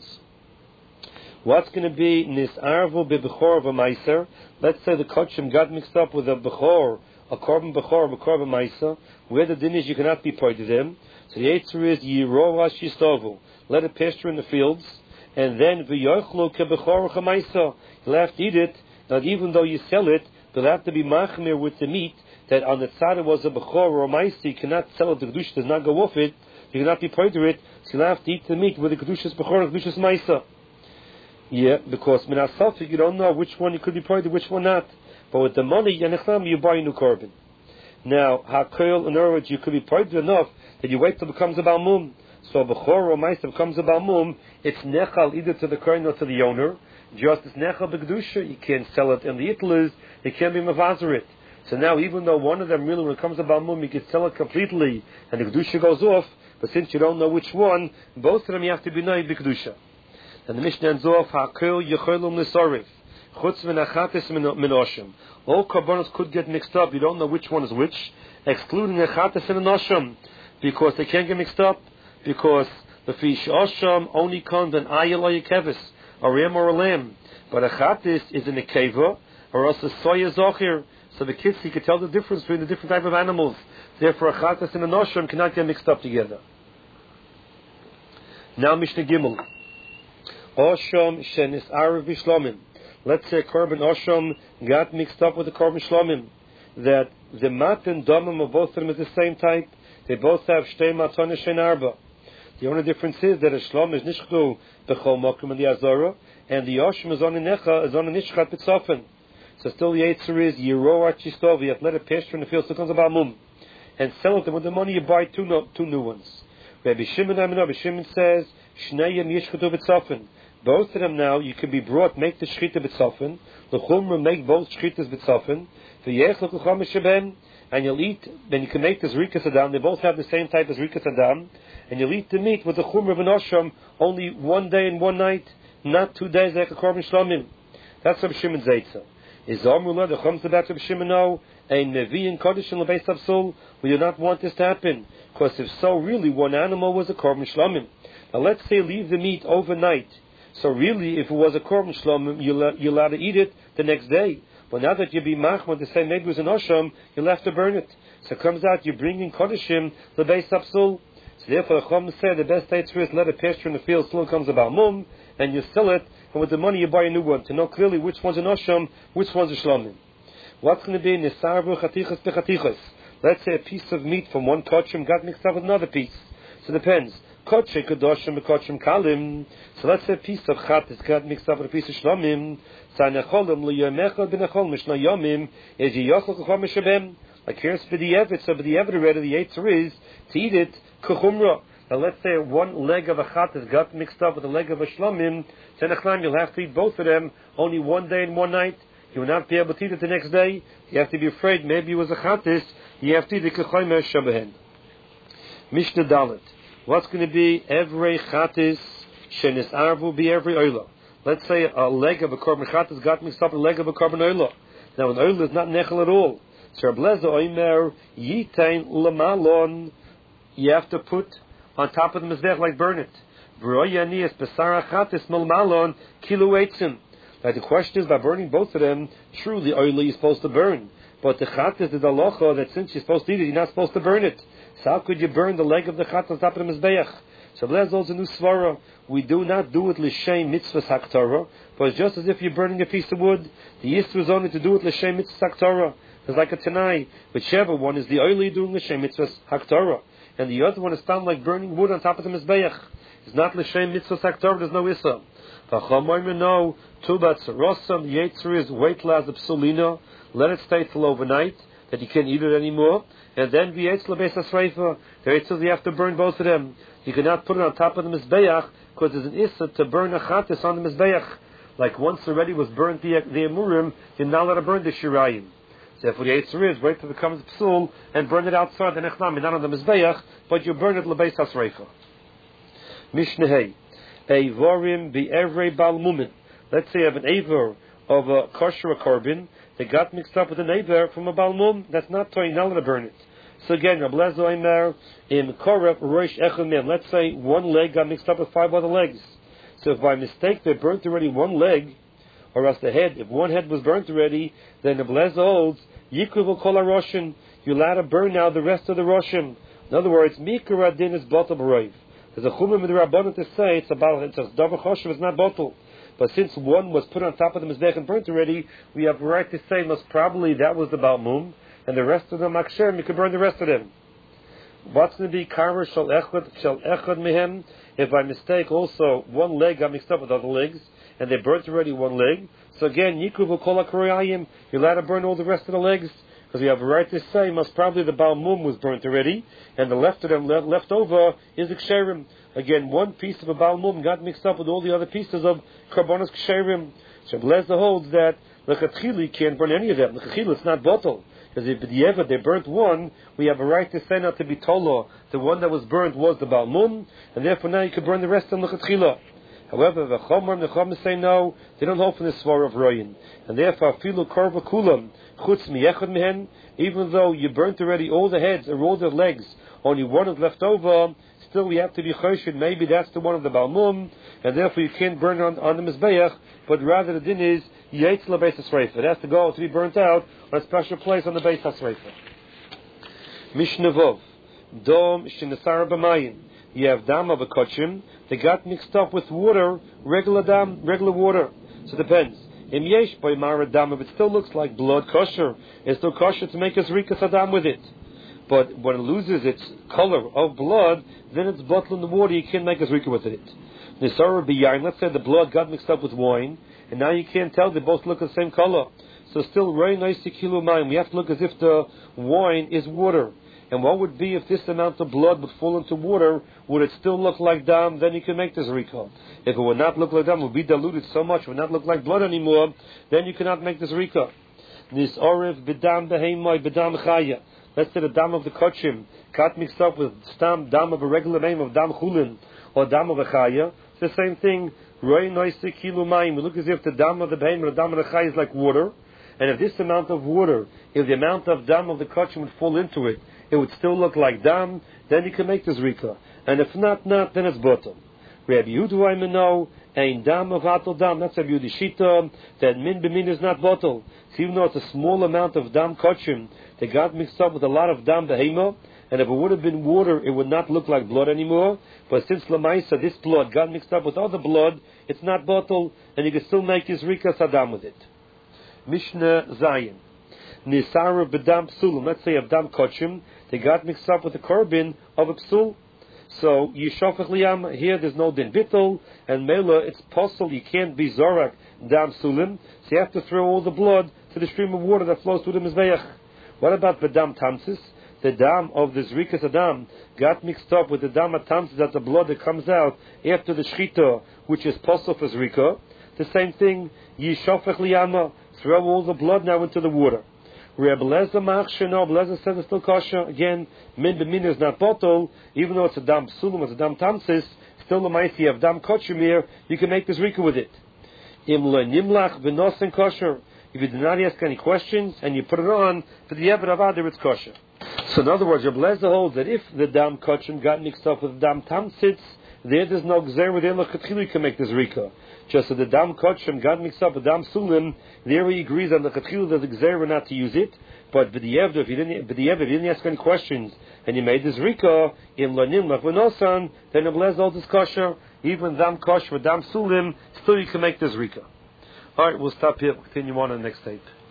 What's going to be nisarvu bebechor v'maiser? Let's say the kodshim got mixed up with a bechor, a korban bechor, a korban maiser, where the din is you cannot be pointed them. So the answer is yirova shistovu. Let it pasture in the fields, and then v'yochlu kebechor v'maiser. You'll have to eat it. Now, even though you sell it, they'll have to be machmir with the meat that on the side it was a bechor or a maiser. You cannot sell it. The kedusha does not go off it. You cannot be pointed it. So you'll have to eat the meat with the kedusha's bechor and kedusha's maiser. Yeah, because minasafik you don't know which one you could be pointed, which one not. But with the money, you buy a new korban. Now, hakoil, in other words, you could be pointed enough that you wait till it becomes a balmum. So bechor or ma'aser becomes a balmum, it's nechal either to the kohen or to the owner. Just as nechal b'kedusha, you can't sell it in the itlas, you can't be mavazer it. So now, even though one of them really, when it comes to balmum, you can sell it completely, and the kedusha goes off. But since you don't know which one, both of them you have to be nai b'kedusha. And the Mishnah ends off, Hakil Yecholum L'Sorif, Chutz V'Nachatis Minoshim. All korbanos could get mixed up. You don't know which one is which, excluding Nachatis and Anoshim, because they can't get mixed up. Because the fish Osham only comes an Ayel or Yekevis, a ram or a lamb. But a Chatis is in a Keva, or else a Soya Zochir. So the kids, he could tell the difference between the different type of animals. Therefore, a Chatis and Anoshim cannot get mixed up together. Now Mishnah Gimel. Osham shenis arav b'shlomim. Let's say korban osham got mixed up with the korban shlomim. That the mat and domim of both of them is the same type. They both have shtei matone shein arba. The only difference is that a shlom is nishchdu b'chol mokum in the azara, and the osham is on a necha, is on a nishchat b'tzofen. So still the answer is yiro achistov. You have to let it pasture in the field, so it comes about mum, and sell it. And with the money you buy two no, two new ones. Rabbi Shimon Rabbi Shimon says shnayim yishchadu b'tzofen. Both of them now, you can be brought, make the shchita b'tzofen, the chumra make both shchitas b'tzofen, v'yechluk l'cham sheben, and you'll eat, then you can make this rikas adam, they both have the same type as rikas adam, and you'll eat the meat with the chumra v'nosham only one day and one night, not two days like a korban shlomim. That's Rabbi Shimon Zeitza. Is Amrullah, the chum's about Rabbi Shimon now, a nevi and kodesh in l'beis absul, we do not want this to happen, because if so, really one animal was a korban shlomim. Now let's say leave the meat overnight. So really, if it was a korban shlomim, you're allowed to eat it the next day. But now that you be machmad to say maybe it was an osham, you'll have to burn it. So it comes out you're bringing kodeshim the base absul. So therefore, the chum said the best answer is let it pasture in the field till it comes about mum, and you sell it, and with the money you buy a new one to know clearly which one's an osham, which one's a shlomim. What's going to be nisarvu chatichas bechatichas? Let's say a piece of meat from one kodshim got mixed up with another piece. So it depends. Kodshe Kedoshim Kodshem Kalim. So let's say a piece of chatas got mixed up with a piece of shlomim. Sa'necholim liyomecha b'nechol mishna yomim is yiyochel kachom mishabem. Like here's b'di'evet. So b'di'evet already the answer is to eat it kachumra. Now let's say one leg of a chatas got mixed up with a leg of a shlomim. Sa'nechlam you'll have to eat both of them only one day and one night. You will not be able to eat it the next day. You have to be afraid maybe it was a chatas. You have to eat it kachom mishabem. Mishnah Dalet. What's going to be every chatis shenis arvu be every oila? let's say a leg of a korban chatas got mixed up with a leg of a korban oila. Now an oila is not nechel at all. So Reb Lezer oimer yitain lemalon. You have to put on top of the mizbech, like burn it. V'royani es besar chatas malmalon kilu eitzim. Now the question is, by burning both of them, true, the oil you're supposed to burn. But the chatas is the halacha that since you're supposed to eat it, you're not supposed to burn it. So how could you burn the leg of the chatas on top of the mizbeach? So there's also a new svara. We do not do it l'shem mitzvah haktorah, but it's just as if you're burning a piece of wood. The yisra is only to do it l'shem mitzvah haktorah. It's like a tanai. Whichever one is the oil you're doing l'shem mitzvah haktorah, and the other one is done like burning wood on top of the mizbeach. It's not l'shem mitzvah haktorah. There's no issa. No, tubat rosam. The yetzer is wait las psulina. Let it stay till overnight that you can't eat it anymore, and then the yetzer lebeis asreifa. The yetzer you have to burn both of them. You cannot put it on top of the mizbeach because there's an issa to burn a chatas on the mizbeach. Like once already was burnt the the emurim, you're not allowed to burn the shirayim. So if the yetzer is wait till it becomes psul and burn it outside the nechnam, not on the mizbeach, but you burn it lebeis asreifa. Mishnah hey. Eivorim be'evrei bal mumin. Let's say you have an eivor of a kosher korban that got mixed up with an eivor from a bal mum. That's not toy, not to burn it. So again, Reb Lezer oimer in koref roish echad mem. Let's say one leg got mixed up with five other legs. So if by mistake they burnt already one leg, or else the head, if one head was burnt already, then Reb Lezer holds yikuv kol haroshin. You're allowed to burn now the rest of the roshim. In other words, mikra din is bottle b'roiv. There's a chumim with the Rabbanon to say it's about it's a davar choshev, it's not bottle. But since one was put on top of the mizbech and burnt already, we have the right to say most probably that was the Baal Mum, and the rest of them akshem, you could burn the rest of them. What's going to be karver shal echad shal echad mehem? If by mistake also one leg got mixed up with other legs, and they burnt already one leg, so again yikuv kol hakorayim, you're allowed to burn all the rest of the legs. Because we have a right to say most probably the Baal Mum was burnt already, and the left of them left, left over is a ksherim. Again, one piece of a Baal Mum got mixed up with all the other pieces of karbonos ksherim. So Lezer holds that lechatchili can't burn any of them. Lechatchili it's not bottle. Because if the ever they burnt one, we have a right to say not to be tolo. The one that was burnt was the Baal Mum, and therefore now you can burn the rest of lechatchila. However, the Chomar, the Chomar say no, they don't hold from the Svar of Royin. And therefore, Filu Korva Kulam, Chutz Miyechad Mehen, even though you burnt already all the heads or all the legs, only one is left over, still we have to be Choshed, maybe that's the one of the Baal Mum, and therefore you can't burn on, on the Mizbeach, but rather the din is, Yaitz LaBeis HaSreifa. It has to go to be burnt out on a special place on the Beis HaSreifa. Mishnah Vov, Dom Shinasara B'Mayim. You have dam of a kochim, they got mixed up with water, regular dam, regular water. So it depends. Im yesh by mara dam, if it still looks like blood kosher, it's still kosher to make a zrikas adam with it. But when it loses its color of blood, then it's bottled in the water, you can't make a zrika with it. Nisara biyayin, let's say the blood got mixed up with wine, and now you can't tell, they both look the same color. So still very nice to kilo mine. We have to look as if the wine is water. And what would be if this amount of blood would fall into water? Would it still look like dam? Then you can make this rika. If it would not look like dam, it would be diluted so much, it would not look like blood anymore, then you cannot make this rika. This oriv b'dam behemoy b'dam chaya. Let's say the dam of the kochim got mixed up with stam dam of a regular name of dam chulin or dam of a chaya. It's the same thing. Roy noise kilu mayim. We look as if the dam of the behemoth or the dam of the chaya is like water. And if this amount of water, if the amount of dam of the kochim would fall into it, it would still look like dam, then you can make this rika. And if not, not, then it's bottom. Rabbi Yehuda I know, ein dam of atal dam. That's Rabbi Yehuda Shita, that min b'min is not bottle. So even though it's a small amount of dam kochim, they got mixed up with a lot of dam behema, and if it would have been water, it would not look like blood anymore. But since lamaisa, this blood got mixed up with other blood, it's not bottle, and you can still make this rika sadam with it. Mishnah Zayin. Nisara b'dam psulim. Let's say of dam kochim, they got mixed up with the korban of a psul. So yishofach liyam. Here there's no din bittul, and mela it's possible you can't be zorak dam psulim. So you have to throw all the blood to the stream of water that flows through the mizbeach. What about b'dam tamsis? The dam of the zrikas adam got mixed up with the dam tamsis, that's the blood that comes out after the shchita, which is possible for zrika. The same thing, yishofach liyama. Throw all the blood now into the water. Reb Lezer machsheno, Lezer says it's still kosher. Again, min b'min is not bottle, even though it's a dam psulim, it's a dam tamsis, still the mighty of dam kochimir, you can make this rika with it. Im lo nimlach v'nosen kosher. If you do not ask any questions and you put it on, for the Eved Avada it's kosher. So in other words, Reb Lezer holds that if the dam kachim got mixed up with the dam tamsitz, there there's no gzer where the can make this rika. Just that the dam kachim got mixed up with dam sulim, there he agrees on the chetchilu there's a gzer not to use it. But b'di'evd, if you didn't, b'di'evd, if you didn't ask any questions and you made this rika, im lo nimlach v'nosan, then Reb Lezer holds this kosher. Even dam kosher with dam sulim, still you can make this rika. All right, we'll stop here. We'll continue on in the next tape.